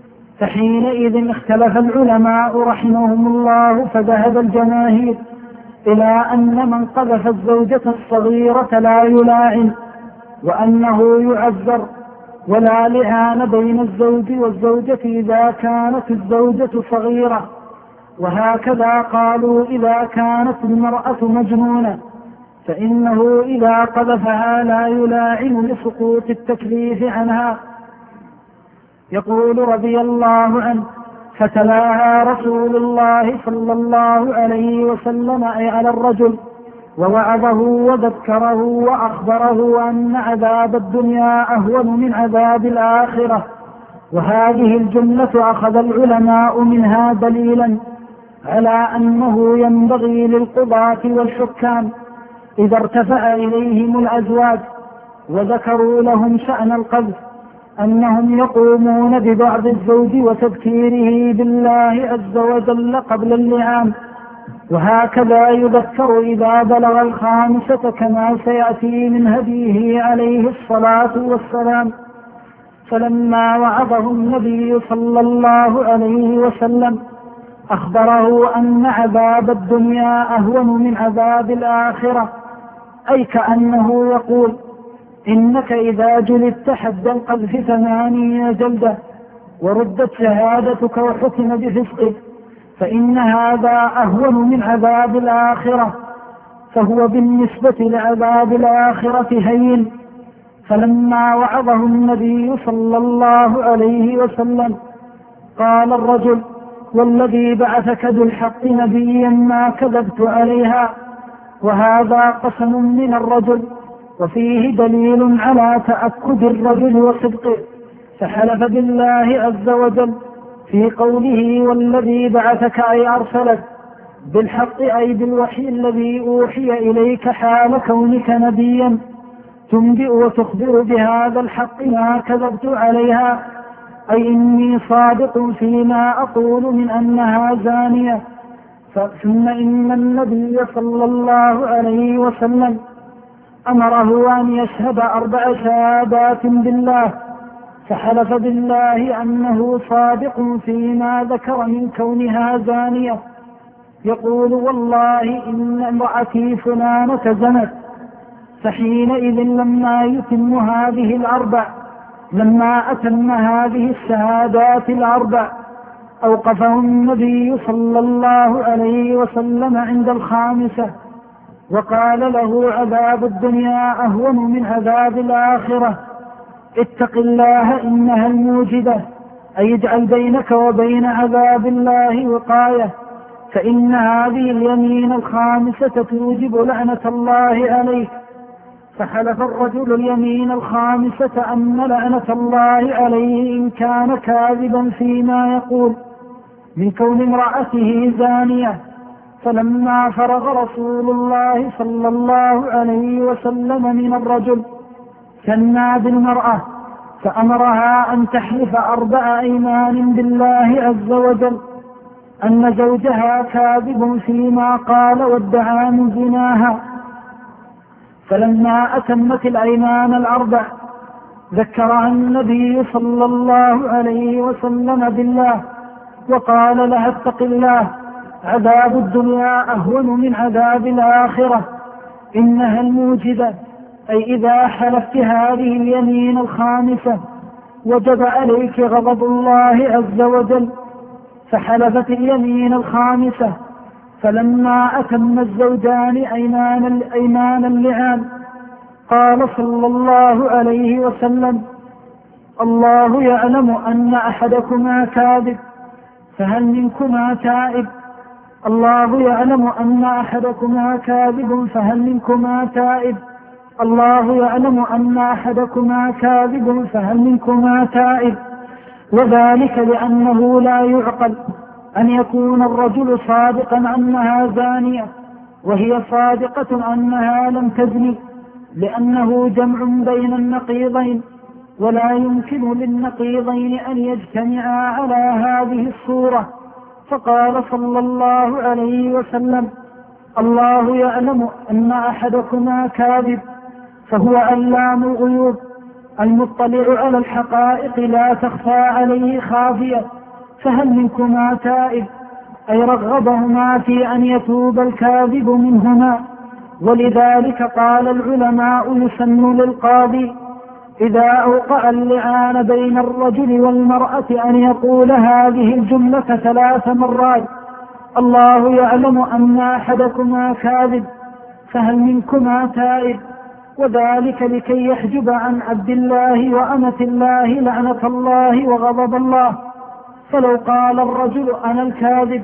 فحينئذ اختلف العلماء رحمهم الله، فذهب الجماهير إلى أن من قذف الزوجة الصغيرة لا يلاعن، وأنه يعذر، ولا لعان بين الزوج والزوجة إذا كانت الزوجة صغيرة. وهكذا قالوا إذا كانت المرأة مجنونة فإنه إذا قذفها لا يلاعن لسقوط التكليف عنها. يقول رضي الله عنه فتلاها رسول الله صلى الله عليه وسلم أي على الرجل، ووعظه وذكره وأخبره أن عذاب الدنيا أهون من عذاب الآخرة. وهذه الجملة أخذ العلماء منها دليلا على أنه ينبغي للقضاة والحكام إذا ارتفع إليهم الأزواج وذكروا لهم شأن القذف أنهم يقومون ببعض الزوج وتذكيره بالله عز وجل قبل اللعان، وهكذا يذكر إذا بلغ الخامسة كما سيأتي من هديه عليه الصلاة والسلام. فلما وعظه النبي صلى الله عليه وسلم أخبره أن عذاب الدنيا أهون من عذاب الآخرة، أي كأنه يقول إنك إذا جلدت حد القذف ثمانين جلدة وردت شهادتك وحكم بفسقك، فإن هذا أهون من عذاب الآخرة، فهو بالنسبة لعذاب الآخرة هين. فلما وعظه النبي صلى الله عليه وسلم قال الرجل: والذي بعثك بالحق نبيا ما كذبت عليها. وهذا قسم من الرجل، وفيه دليل على تأكد الرجل وصدقه، فحلف بالله عز وجل في قوله: والذي بعثك أي أرسلك بالحق، أي بالوحي الذي أوحي إليك حال كونك نبيا، تنبئ وتخبر بهذا الحق ما كذبت عليها، أي إني صادق فيما أقول من أنها زانية. ثم إن النبي صلى الله عليه وسلم أمره أن يشهد أربع شهادات بالله، فحلف بالله أنه صادق فيما ذكر من كونها زانية، يقول: والله إن امرأتي فلانة زنت. فحينئذ لما يتم هذه الأربع لما أتم هذه الشهادات الأربع أوقفه النبي صلى الله عليه وسلم عند الخامسة وقال له: عذاب الدنيا أهون من عذاب الآخرة، اتق الله إنها الموجدة، أي اجعل بينك وبين عذاب الله وقاية، فإن هذه اليمين الخامسة توجب لعنة الله عليك. فحلف الرجل اليمين الخامسة أن لعنة الله عليه إن كان كاذبا فيما يقول من كون امرأته زانية. فلما فرغ رسول الله صلى الله عليه وسلم من الرجل ثنى بالمرأة، فأمرها أن تحلف أربع أيمان بالله عز وجل أن زوجها كاذب فيما قال وادعى من زناها. فلما أتمت الأيمان الأربع ذكرها النبي صلى الله عليه وسلم بالله وقال لها: اتق الله، عذاب الدنيا أهون من عذاب الآخرة، إنها الموجدة، أي إذا حلفت هذه اليمين الخامسة وجب عليك غضب الله عز وجل. فحلفت اليمين الخامسة، فلما أتم الزوجان أيمان, أيمان اللعان قال صلى الله عليه وسلم: الله يعلم أن أحدكما كاذب، فهل منكما تائب؟ الله يعلم أن أحدكما كاذب، فهل منكما تائب؟ الله يعلم أن أحدكما كاذب، فهل منكما تائب؟ وذلك لأنه لا يعقل أن يكون الرجل صادقا أنها زانية وهي صادقة أنها لم تزني، لأنه جمع بين النقيضين، ولا يمكن للنقيضين أن يجتمعا على هذه الصورة. فقال صلى الله عليه وسلم: الله يعلم أن أحدكما كاذب، فهو علام الغيوب المطلع على الحقائق لا تخفى عليه خافية، فهل منكما تائب؟ أي رغبهما في أن يتوب الكاذب منهما. ولذلك قال العلماء: يسن للقاضي إذا أوقع اللعان بين الرجل والمرأة أن يقول هذه الجملة ثلاث مرات: الله يعلم أن أحدكما كاذب، فهل منكما تائب؟ وذلك لكي يحجب عن عبد الله وأمة الله لعنة الله وغضب الله. فلو قال الرجل أنا الكاذب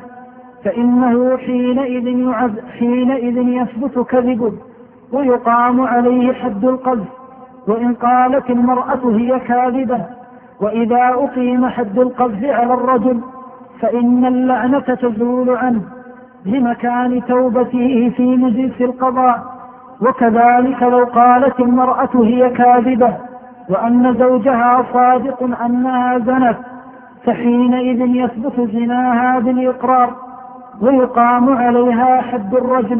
فإنه حينئذ, يعز حينئذ يثبت كذبه ويقام عليه حد القذف، وإن قالت المرأة هي كاذبة وإذا أقيم حد القذف على الرجل فإن اللعنة تزول عنه لمكان توبته في مجلس القضاء. وكذلك لو قالت المرأة هي كاذبة وأن زوجها صادق أنها زنت فحينئذ يثبت زناها بالإقرار ويقام عليها حد الرجم.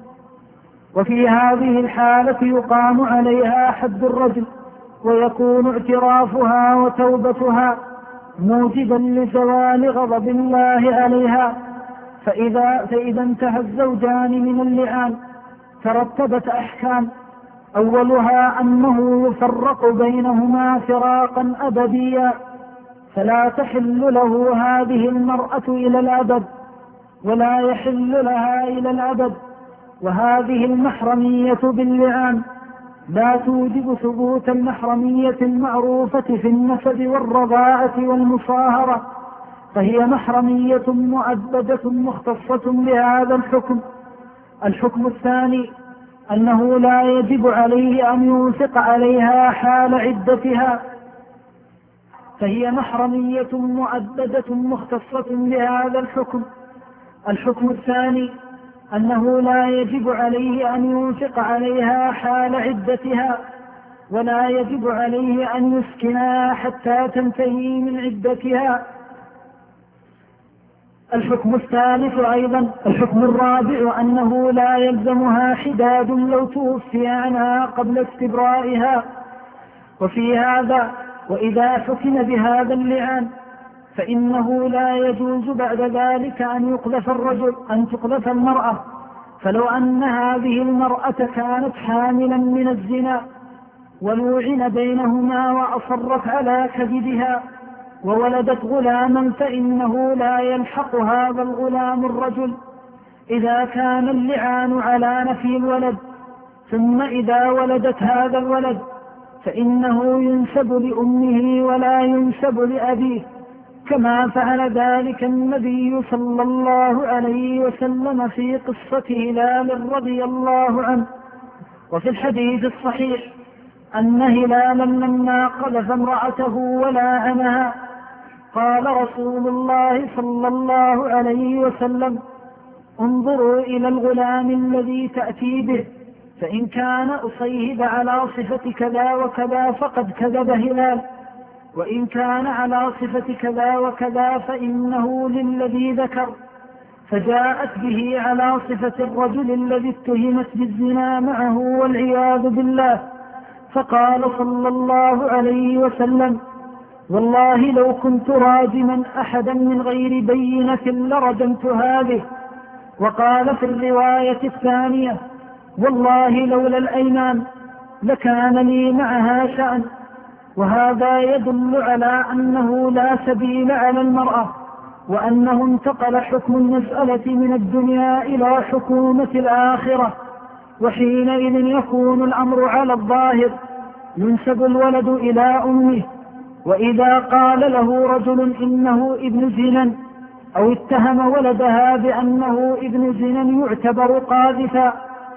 وفي هذه الحالة يقام عليها حد الرجم ويكون اعترافها وتوبتها موجبا لزوال غضب الله عليها. فإذا, فإذا انتهى الزوجان من اللعان ترتبت أحكام، أولها أنه يفرق بينهما فراقا أبديا، فلا تحل له هذه المرأة إلى الأبد ولا يحل لها إلى الأبد. وهذه المحرمية باللعان لا توجب ثبوت المحرمية المعروفة في النسب والرضاعة والمصاهرة، فهي محرمية مؤبدة مختصة بهذا الحكم. الحكم الثاني أنه لا يجب عليه أن ينفق عليها حال عدتها، فهي محرمية مؤبدة مختصة بهذا الحكم. الحكم الثاني أنه لا يجب عليه أن ينفق عليها حال عدتها، ولا يجب عليه أن يسكنها حتى تنتهي من عدتها. الحكم الثالث أيضا الحكم الرابع أنه لا يلزمها حداد لو توفي عنها قبل استبرائها. وفي هذا وإذا حكم بهذا اللعان فإنه لا يجوز بعد ذلك أن يقذف الرجل أن تقذف المرأة. فلو أن هذه المرأة كانت حاملا من الزنا ولوعن بينهما وأصرت على كذبها وولدت غلاما فإنه لا يلحق هذا الغلام الرجل إذا كان اللعان على نفي الولد، ثم إذا ولدت هذا الولد فإنه ينسب لأمه ولا ينسب لأبيه، كما فعل ذلك النبي صلى الله عليه وسلم في قصة هلال رضي الله عنه. وفي الحديث الصحيح أن هلالا لما قذف امرأته ولعنها قال رسول الله صلى الله عليه وسلم: انظروا إلى الغلام الذي تأتي به، فإن كان أصيب على صفة كذا وكذا فقد كذب هلال، وإن كان على صفة كذا وكذا فإنه للذي ذكر. فجاءت به على صفة الرجل الذي اتهمت بالزنا معه والعياذ بالله، فقال صلى الله عليه وسلم: والله لو كنت راجما أحدا من غير بينة لرجمت هذه. وقال في الرواية الثانية: والله لولا الأيمان لكان لي معها شأن. وهذا يدل على أنه لا سبيل على المرأة، وأنه انتقل حكم المسألة من الدنيا إلى حكومة الآخرة، وحينئذ يكون الأمر على الظاهر، ينسب الولد إلى أمه. وإذا قال له رجل إنه ابن زنا أو اتهم ولدها بأنه ابن زنا يعتبر قاذفا،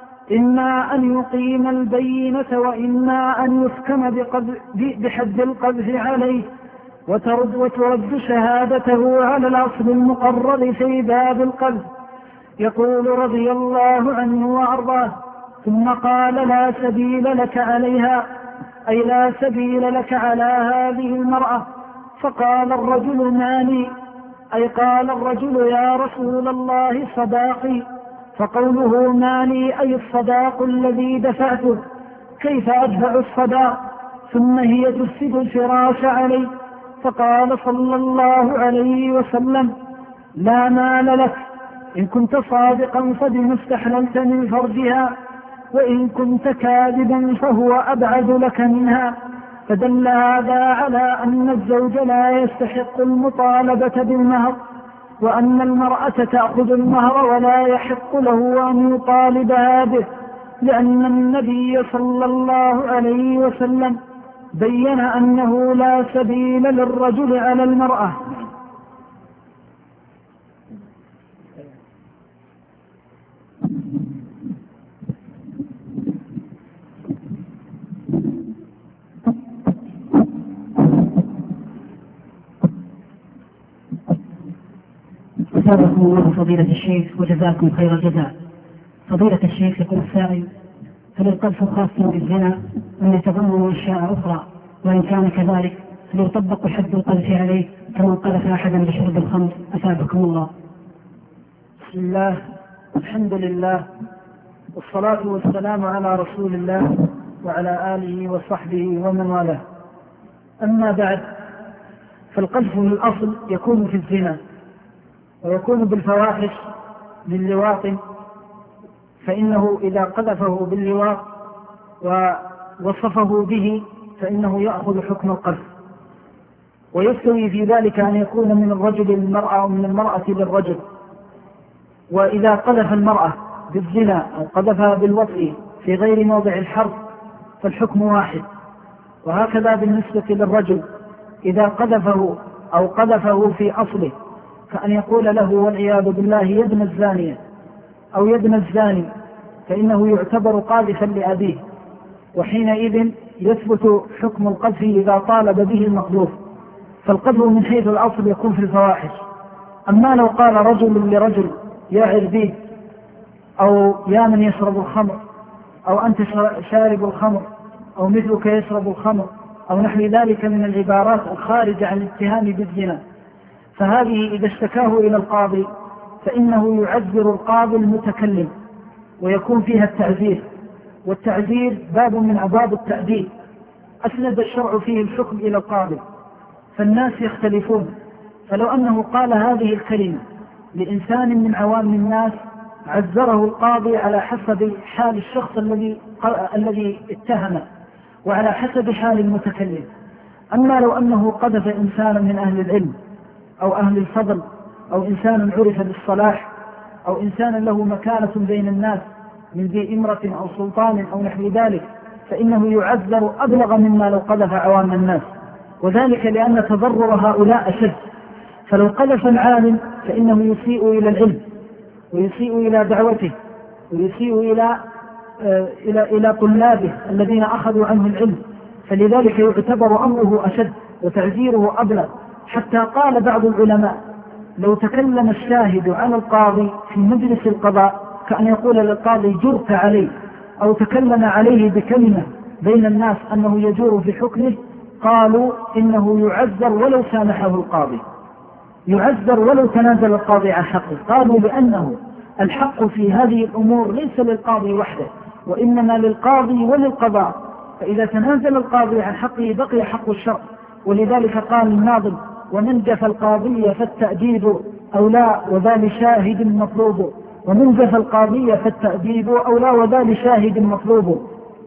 إما أن يقيم البينة وإما أن يحكم بحد القذف عليه، وترد, وترد شهادته على الأصل المقرر في باب القذف. يقول رضي الله عنه وأرضاه: ثم قال: لا سبيل لك عليها، أي لا سبيل لك على هذه المرأة. فقال الرجل: مالي، أي قال الرجل: يا رسول الله صداقي. فقوله مالي أي الصداق الذي دفعته، كيف أدفع الصداق ثم هي تفسد الفراش علي؟ فقال صلى الله عليه وسلم: لا مال لك، إن كنت صادقا فبما استحللت من فرجها، وإن كنت كاذبا فهو أبعد لك منها. فدل هذا على أن الزوج لا يستحق المطالبة بالمهر، وأن المرأة تأخذ المهر ولا يحق له أن يطالبها به، لأن النبي صلى الله عليه وسلم بين أنه لا سبيل للرجل على المرأة. أثابكم الله فضيلة الشيخ وجزاكم خير الجزاء. فضيلة الشيخ يقول السائل: هل القذف خاص بالزنا أم يتضمن أشياء أخرى؟ وإن كان كذلك هل يطبق حد القذف عليه كمن قذف أحدا بشرب الخمر؟ أثابكم الله. بسم الله، الحمد لله، والصلاة والسلام على رسول الله وعلى آله وصحبه ومن والاه. أما بعد، فالقذف في الأصل يكون في الزنا، ويكون بالفواحش باللواط، فإنه إذا قذفه باللواط ووصفه به فإنه يأخذ حكم القذف. ويستوي في ذلك أن يكون من الرجل للمرأة أو من المرأة للرجل. وإذا قذف المرأة بالزنا أو قذفها بالوطء في غير موضع الحرب فالحكم واحد. وهكذا بالنسبة للرجل إذا قذفه أو قذفه في أصله كأن يقول له والعياذ بالله يا ابن الزانية أو يا ابن الزاني، فإنه يعتبر قاذفا لأبيه، وحينئذ يثبت حكم القذف إذا طالب به المقذوف. فالقذف من حيث الأصل يكون في الفواحش. أما لو قال رجل لرجل يا عربيد أو يا من يشرب الخمر أو أنت شارب الخمر أو مثلك يشرب الخمر أو نحو ذلك من العبارات الخارجة عن الاتهام بالزنا، فهذه إذا اشتكاه إلى القاضي فإنه يعذر القاضي المتكلم ويكون فيها التعذير. والتعذير باب من أبواب التأديب أسند الشرع فيه الحكم إلى القاضي، فالناس يختلفون. فلو أنه قال هذه الكلمة لإنسان من عوام الناس عذره القاضي على حسب حال الشخص الذي الذي اتهمه وعلى حسب حال المتكلم. أما لو أنه قذف إنسانا من أهل العلم أو أهل الفضل أو إنسان عرف بالصلاح أو إنسان له مكانة بين الناس من ذي إمرة أو سلطان أو نحو ذلك، فإنه يعذر أبلغ مما لو قذف عوام الناس، وذلك لأن تضرر هؤلاء أشد. فلو قذف العالم فإنه يسيء إلى العلم ويسيء إلى دعوته ويسيء إلى آه إلى إلى طلابه الذين أخذوا عنه العلم، فلذلك يعتبر أمره أشد وتعذيره أبلغ. حتى قال بعض العلماء لو تكلم الشاهد على القاضي في مجلس القضاء كأن يقول للقاضي جرت عليه، أو تكلم عليه بكلمة بين الناس أنه يجور في حكمه، قالوا إنه يعذر ولو سامحه القاضي، يعذر ولو تنازل القاضي عن حقه. قالوا لأنه الحق في هذه الأمور ليس للقاضي وحده وإنما للقاضي وللقضاء، فإذا تنازل القاضي عن حقه بقي حق الشرع. ولذلك قال الناظم ومن جف القاضي فالتأديب أولى وذا لشاهد مطلوب، ومن جف القاضي فالتأديب أولى وذا لشاهد مطلوب.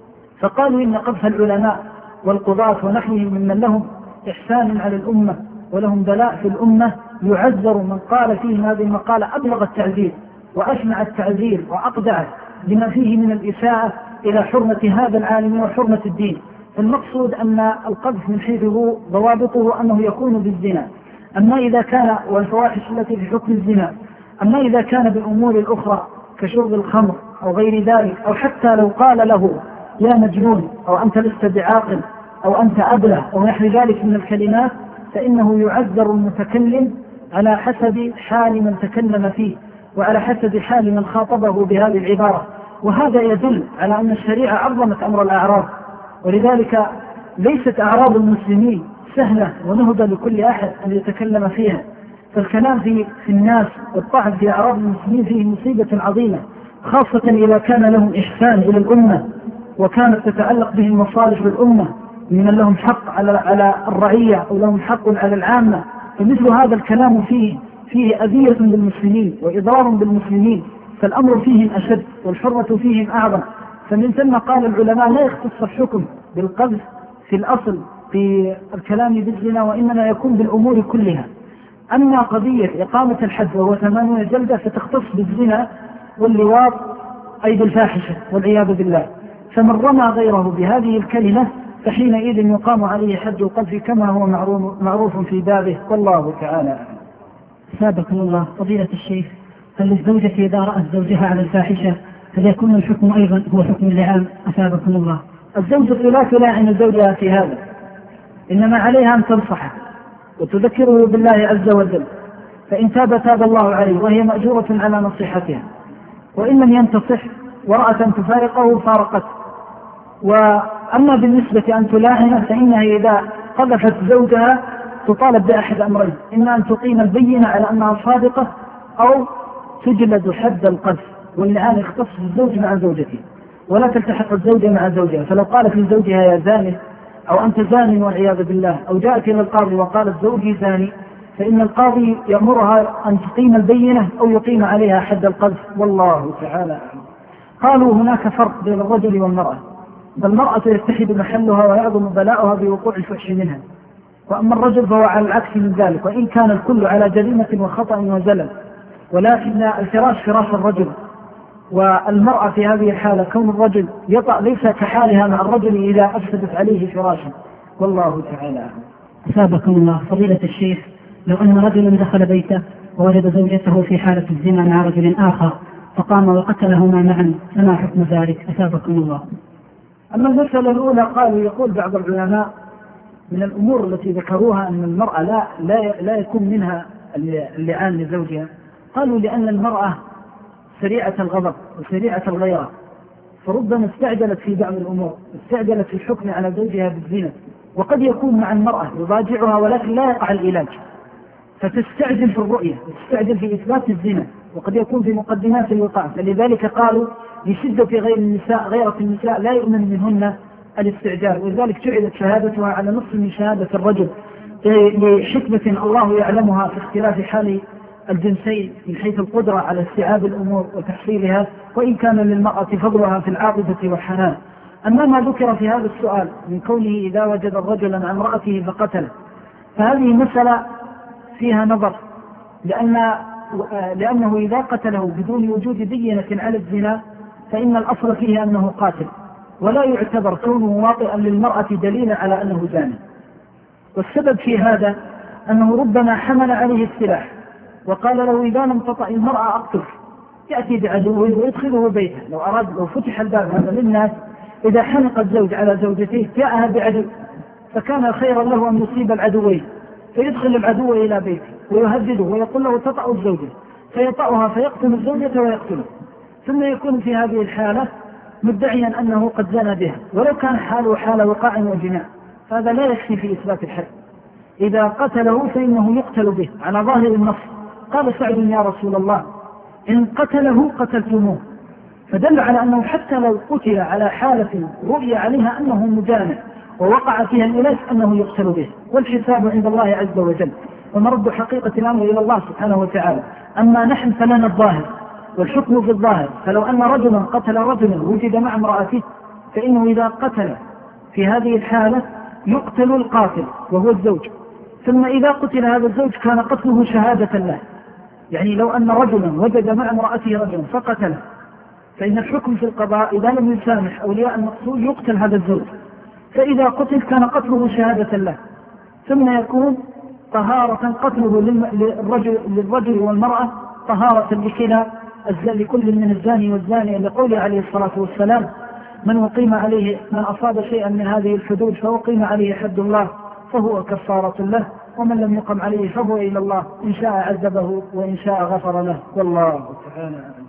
فقالوا إن قذف العلماء والقضاة ونحوهم ممن لهم إحسان على الأمة ولهم بلاء في الأمة يعذر من قال فيه هذه المقالة أبلغ التعذير وأشمع التعذير وأقدع لما فيه من الإساءة إلى حرمة هذا العالم وحرمة الدين. المقصود أن القذف من حيثه ضوابطه أنه يكون بالزنا. أما إذا كان والفواحش التي في حكم الزنا، أما إذا كان بالأمور الأخرى كشرب الخمر أو غير ذلك، أو حتى لو قال له يا مجنون أو أنت لست بعاقل أو أنت أبله أو نحو ذلك من الكلمات، فإنه يعذر المتكلم على حسب حال من تكلم فيه وعلى حسب حال من خاطبه بهذه العبارة. وهذا يدل على أن الشريعة عظمت أمر الأعراض، ولذلك ليست أعراض المسلمين سهلة ونهضة لكل أحد أن يتكلم فيها. فالكلام في, في الناس والطعن في أعراض المسلمين فيه مصيبة عظيمة، خاصة إذا كان لهم إحسان إلى الأمة وكانت تتعلق بهم مصالح الأمة من لهم حق على, على الرعية أو لهم حق على العامة. فمثل هذا الكلام فيه, فيه أذية بالمسلمين وإضرار بالمسلمين، فالأمر فيهم أشد والحرمة فيهم أعظم. فمن ثم قال العلماء لا يختص الحكم بالقذف في الأصل في الكلام بالزنا، وإنما يكون بالأمور كلها. أما قضية إقامة الحد وهو ثمانين جلدة فتختص بالزنا واللواط أي بالفاحشة والعياذ بالله. فمن رمى غيره بهذه الكلمة فحينئذ يقام عليه حد القذف كما هو معروف في بابه، والله تعالى. سابقا الله فضيلة الشيخ، هل الزوجة إذا رأت زوجها على الفاحشة هل يكون الحكم أيضا هو حكم اللعان؟ أسابقكم الله. الزوجة لا تلاعن زوجها في هذا، إنما عليها أن تنصحه وتذكره بالله عز وجل، فإن تاب تاب الله عليه وهي مأجورة على نصيحتها، وإن لم ينتصح ورأت أن تفارقه فارقته. وأما بالنسبة أن تلاعنه فإنها إذا قذفت زوجها تطالب بأحد أمرين: إما أن تقيم البينة على أنها صادقة أو تجلد حد القذف. واللعان يختص الزوج مع زوجته ولا تلتحق الزوجة مع زوجها. فلو قالت لزوجها يا زاني أو أنت زاني والعياذ بالله، أو جاءت إلى القاضي وقالت زوجي زاني، فإن القاضي يأمرها أن تقيم البينة أو يقيم عليها حد القذف، والله تعالى. قالوا هناك فرق بين الرجل والمرأة، فالمرأة يتحد محلها ويعظم بلاؤها بوقوع الفحش منها، وأما الرجل فهو على العكس من ذلك، وإن كان الكل على جريمة وخطأ وزلل، ولكن الفراش فراش الرجل، والمرأة في هذه الحالة كون الرجل يطأ ليس كحالها مع الرجل إذا أفسدت عليه فراشا. والله تعالى أعلم. أثابكم الله. فضيلة الشيخ، لو أن رجلا دخل بيته ووجد زوجته في حالة الزنا مع رجل آخر فقام وقتلهما معا فما حكم ذلك؟ أثابكم الله. أما المسألة الأولى قالوا يقول بعض العلماء من الأمور التي ذكروها أن المرأة لا, لا, لا يكون منها اللعان لزوجها، قالوا لأن المرأة سريعة الغضب وسريعة الغيرة، فربما استعجلت في بعض الأمور، استعجلت في الحكم على زوجها بالزنا، وقد يكون مع المرأة يضاجعها ولكن لا يقع العلاج، فتستعجل في الرؤية وتستعجل في إثبات الزنا، وقد يكون في مقدمات الوقاع. فلذلك قالوا لشدة غير النساء غيرة النساء لا يؤمن منهن الاستعجال، ولذلك جعلت شهادتها على نصف من شهادة الرجل لحكمة الله يعلمها في اختلاف حال الجنسين من حيث القدرة على استيعاب الأمور وتحصيلها، وإن كان للمرأة فضلها في العاطفة والحنان. أما ما ذكر في هذا السؤال من كونه إذا وجد الرجل مع امرأته فقتله، فهذه مسألة فيها نظر، لأن لأنه إذا قتله بدون وجود بينة على الزنا فإن الأصل فيه أنه قاتل، ولا يعتبر كونه واطئا للمرأة دليلا على أنه زاني. والسبب في هذا أنه ربما حمل عليه السلاح وقال له إذا لم تطع المرأة أقتلك، يأتي بعدوه ويدخله بيته. لو أراد لو فتح الباب هذا للناس، إذا حنق الزوج على زوجته جاءها بعدو، فكان خيرا له أن يصيب العدوين، فيدخل العدو إلى بيته ويهدده ويقول له تطأ الزوجة، فيطأها فيقتل الزوجة ويقتله، ثم يكون في هذه الحالة مدعيا أنه قد زنى بها، ولو كان حاله حال وقاع وجناء، فهذا لا يكفي في إثبات الحد. إذا قتله فإنه يقتل به على ظاهر النص. قال سعد يا رسول الله إن قتله قتلتموه، فدل على أنه حتى لو قتل على حالة رؤية عليها أنه مجانع ووقع فيها الإلاج أنه يقتل به، والحساب عند الله عز وجل، ومرد حقيقة الأمر إلى الله سبحانه وتعالى. أما نحن فلنا الظاهر والحكم في الظاهر، فلو أن رجلا قتل رجلا وجد مع امرأته فإنه إذا قتل في هذه الحالة يقتل القاتل وهو الزوج، ثم إذا قتل هذا الزوج كان قتله شهادة له. يعني لو أن رجلا وجد مع امرأته رجلا فقتله، فإن الحكم في القضاء إذا لم يسامح أولياء المقتول يقتل هذا الزوج، فإذا قتل كان قتله شهادة له، ثم يكون طهارة قتله للرجل, للرجل والمرأة طهارة لكلا لكل من الزاني والزانية، لقوله عليه الصلاة والسلام من أقيم عليه من أصاب شيئا من هذه الحدود فأقيم عليه حد الله فهو كفارة له، ومن لم يقم عليه فهو إلى الله إن شاء عذبه وإن شاء غفر له، والله تعالى أعلم.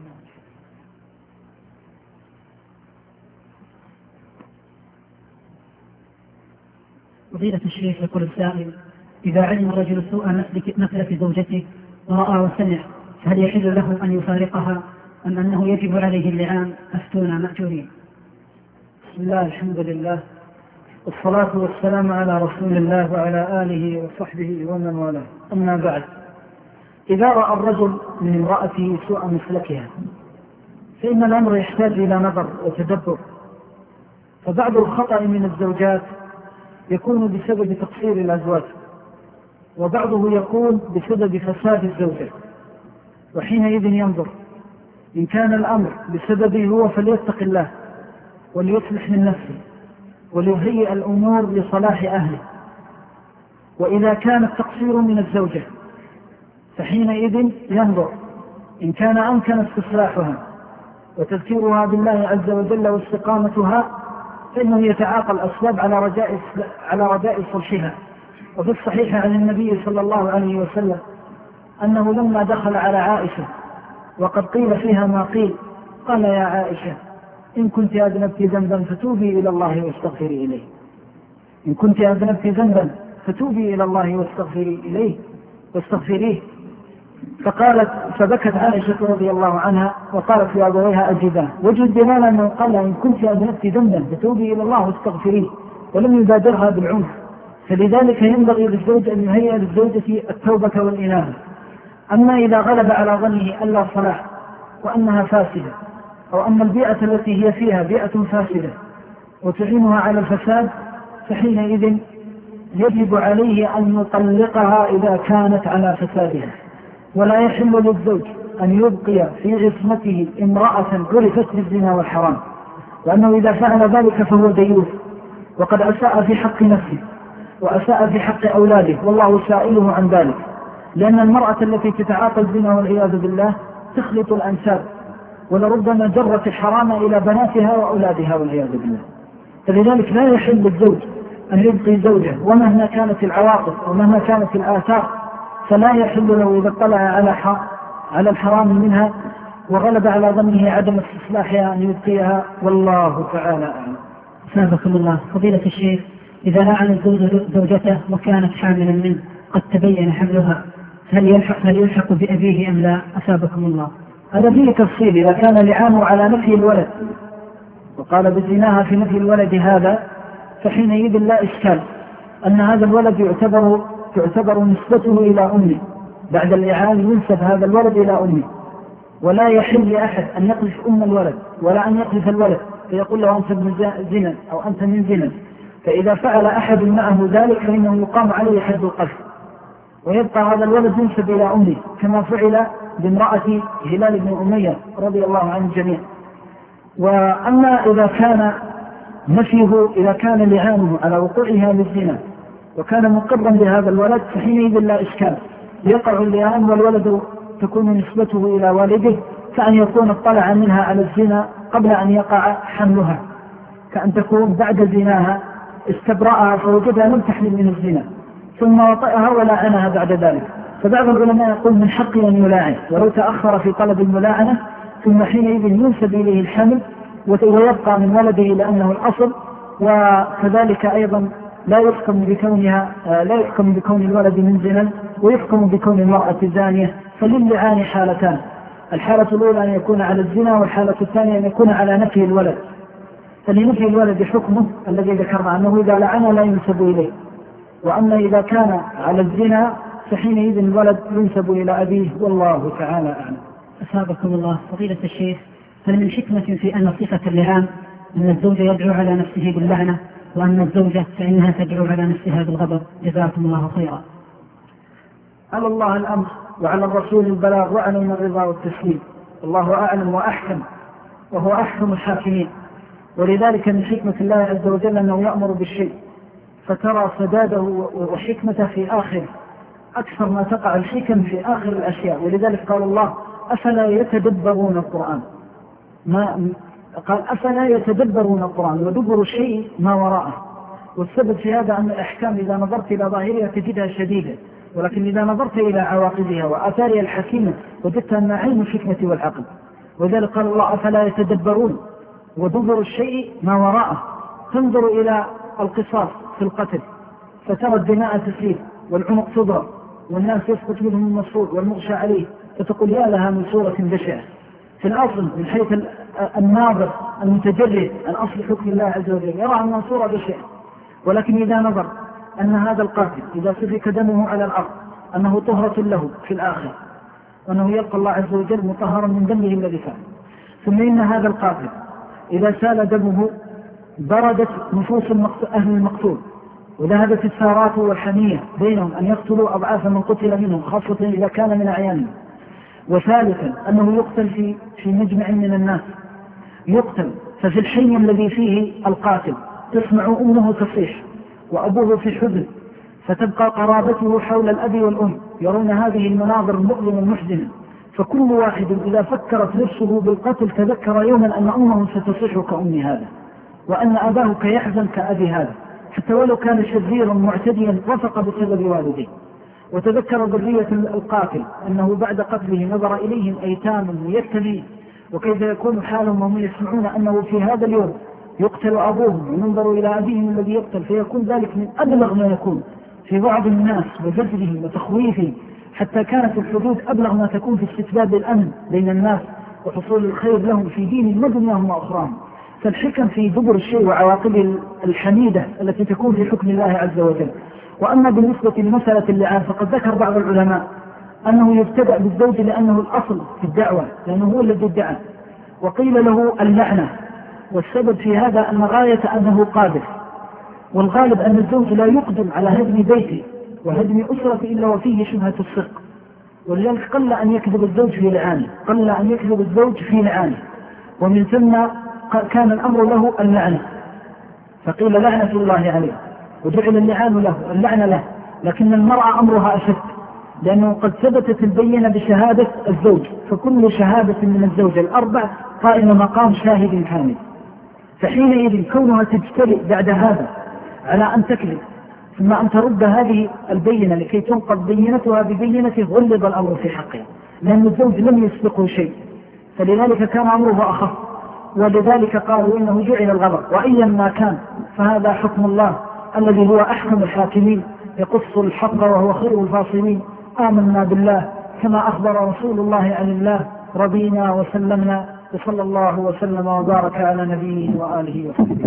فضيلة الشيخ، يقول السائل إذا علم الرجل سوء نفلة زوجته ورأى وسمع فهل يحل له أن يفارقها أم أنه يجب عليه اللعان؟ أفتونا مأجورين. بسم الله الحمد لله والصلاة والسلام على رسول الله وعلى آله وصحبه ومن والاه، أما بعد. إذا رأى الرجل من امرأته سوء مسلكها فإن الأمر يحتاج إلى نظر وتدبر، فبعض الخطأ من الزوجات يكون بسبب تقصير الأزواج، وبعضه يكون بسبب فساد الزوجة، وحينئذ ينظر إن كان الأمر بسببه هو فليتق الله وليصلح من نفسه وليهيئ الأمور لصلاح أهله، وإذا كان التقصير من الزوجة فحينئذ ينظر إن كان أمكن استصلاحها وتذكيرها بالله عز وجل واستقامتها فإنه يتعاطى الأسباب على رجاء على رجاء صلحها. وفي الصحيح عن النبي صلى الله عليه وسلم أنه لما دخل على عائشة وقد قيل فيها ما قيل قال يا عائشة إن كنت أذنبت ذنبا فتوبي إلى الله واستغفري إليه، إن كنت أذنبت ذنبا فتوبي إلى الله واستغفري إليه واستغفريه. فقالت فبكت عائشة رضي الله عنها وقالت لأبويها أجباه، وجه الدلال أنه قال إن كنت أذنبت ذنبا فتوبي إلى الله واستغفريه، ولم يبادرها بالعنف. فلذلك ينبغي للزوج أن يهيئ للزوجة التوبة والإنابة. أما إذا غلب على ظنه ألا صلاح وأنها فاسدة، أو أن البيئة التي هي فيها بيئة فاسدة وتعينها على الفساد، فحينئذ يجب عليه أن يطلقها إذا كانت على فسادها، ولا يحل للزوج أن يبقي في عصمته امرأة عرفت بالزنا والحرام، وأنه إذا فعل ذلك فهو ديوث وقد أساء في حق نفسه وأساء في حق أولاده، والله سائله عن ذلك، لأن المرأة التي تتعاطى الزنا والعياذ بالله تخلط الأنساب، ولربما جرت الحرام إلى بناتها وأولادها والعياذ بالله. فلذلك لا يحل للزوج أن يبقي زوجه ومهما كانت العواقب ومهما كانت الآثار، فلا يحل له إذا اطلع على على الحرام منها وغلب على ظنه عدم استصلاحها أن يبقيها، والله تعالى أعلم. سابقكم الله. فضيلة الشيخ، إذا لعن الزوج زوجته وكانت حاملا منه قد تبين حملها، هل يلحق, هل يلحق بأبيه أم لا؟ أسابقكم الله. هذا فيه تفصيل. إذا كان لعانه على نفي الولد وقال بزناها في نفي الولد هذا، فحينئذ لا إشكال أن هذا الولد يعتبر, تعتبر نسبته إلى أمه، بعد الإعانة ينسب هذا الولد إلى أمه، ولا يحل لأحد أن يقذف أم الولد ولا أن يقذف الولد فيقول له أنت من زنا أو أنت من زنا، فإذا فعل أحد معه ذلك فإنه يقام عليه حد القذف، ويبقى هذا الولد ينسب إلى أمه كما فعل بامرأة هلال بن أمية رضي الله عنه الجميع. وأما إذا كان نفيه إذا كان لعانه على وقوعها للزنا وكان مقرا بهذا الولد، فحينئذ لا إشكال، يقع اللعان والولد تكون نسبته إلى والده، كأن يكون اطلع منها على الزنا قبل أن يقع حملها، كأن تكون بعد زناها استبرأها فوجدها لم تحمل من الزنا ثم وطئها ولعنها بعد ذلك. فبعض العلماء يقول من حقه أن يلاعن ولو تأخر في طلب الملاعنة، ثم حينئذ ينسب إليه الحمل ويبقى من ولده لأنه الأصل. وكذلك أيضا لا يحكم بكونها لا يحكم بكون الولد من زنا، ويحكم بكون المرأة زانية. فللعان حالتان، الحالة الأولى أن يكون على الزنا، والحالة الثانية أن يكون على نفي الولد. فلنفي الولد حكمه الذي ذكرنا أنه إذا لعن لا ينسب إليه، وأما إذا كان على الزنا فحينئذ الولد ينسب إلى أبيه، والله تعالى أعلم. أسابقكم الله. فضيلة الشيخ، هل من حكمة في أن صفة اللعان أن الزوج يدعو على نفسه باللعنة، وأن الزوجة فإنها تدعو على نفسها بالغضب؟ جزاكم الله خيرا. على الله الأمر وعلى الرسول البلاغ وعلينا الرضا والتسليم، الله أعلم وأحكم وهو أحكم الحاكمين. ولذلك من حكمة الله عز وجل أنه يأمر بالشيء فترى سداده وحكمته في آخر، أكثر ما تقع الحكم في آخر الأشياء. ولذلك قال الله أفلا يتدبرون القرآن، ما قال أفلا يتدبرون القرآن، ودبر الشيء ما وراءه. والسبب في هذا أن الأحكام إذا نظرت إلى ظاهرها تجدها شديدة، ولكن إذا نظرت إلى عواقبها وآثارها الحكيمة وجدتها أنها عين الحكمة والعقل. وذلك قال الله أفلا يتدبرون، ودبر الشيء ما وراءه. تنظر إلى القصاص في القتل فترى الدماء تسيل والعنق تضرب والناس يسقط منهم المصور والمغشى عليه، فتقول يا لها من صورة بشعة. في الأصل من حيث الناظر المتجرد عن أصل حكم الله عز وجل يرى أنها صورة بشعة، ولكن إذا نظر أن هذا القاتل إذا سفك دمه على الأرض أنه طهرة له في الآخر، وأنه يلقى الله عز وجل مطهرا من دمه الذي فعل. ثم إن هذا القاتل إذا سال دمه بردت نفوس أهل المقتول، وذهبت الثارات والحمية بينهم أن يقتلوا أضعاف من قتل منهم، خاصة إذا كان من أعيانهم. وثالثا أنه يقتل في في مجمع من الناس، يقتل ففي الحي الذي فيه القاتل تسمع أمه تصيح وأبوه في حزن، فتبقى قرابته حول الأب والأم يرون هذه المناظر المؤلمة المحزنة. فكل واحد إذا فكرت نفسه بالقتل تذكر يوما أن أمه ستصيح كأم هذا، وأن أباه كيحزن كأبي هذا، حتى ولو كان شريرا معتديا رفق بسبب والديه. وتذكر ذرية القاتل أنه بعد قتله نظر إليهم أيتاما ويتمين، وكيف يكون حالهم وهم يسمعون أنه في هذا اليوم يقتل أبوهم وينظر إلى أبيهم الذي يقتل، فيكون ذلك من أبلغ ما يكون في بعض الناس وزجرهم وتخويفهم، حتى كانت الحدود أبلغ ما تكون في استتباب الأمن بين الناس وحصول الخير لهم في دين ودنياهم وأخراهم. فالحكم في دبر الشيء وعواقبه الحميدة التي تكون في حكم الله عز وجل. وأما بالنسبة لمسألة اللعان فقد ذكر بعض العلماء أنه يبتدأ بالزوج لأنه الأصل في الدعوة، لأنه هو الذي ادعى، وقيل له اللعنة. والسبب في هذا أن غاية أنه قادر، والغالب أن الزوج لا يقدم على هدم بيته وهدم أسرته إلا وفيه شبهة الصدق، ولذلك قل أن يكذب الزوج في لعانه، قل أن يكذب الزوج في لعانه، ومن ثم كان الأمر له اللعنة، فقيل لعنة الله عليه وجعل اللعان له اللعنة له. لكن المرأة أمرها أشد، لأنه قد ثبتت البينة بشهادة الزوج، فكل شهادة من الزوج الأربع قائمة مقام شاهد كامل، فحينئذ كونها تجترئ بعد هذا على أن تكذب ثم أن ترد هذه البينة لكي تنقض بينتها ببينة غلظ الأمر في حقه، لأن الزوج لم يسبقه شيء، فلذلك كان أمره أخف، ولذلك قالوا إنه جعل الغضب. وأيا ما كان فهذا حكم الله الذي هو أحكم الحاكمين، يقص الحق وهو خير الفاصلين. آمنا بالله كما أخبر رسول الله عن الله، رضينا وسلمنا، وصلى الله وسلم وبارك على نبيه وآله وصحبه.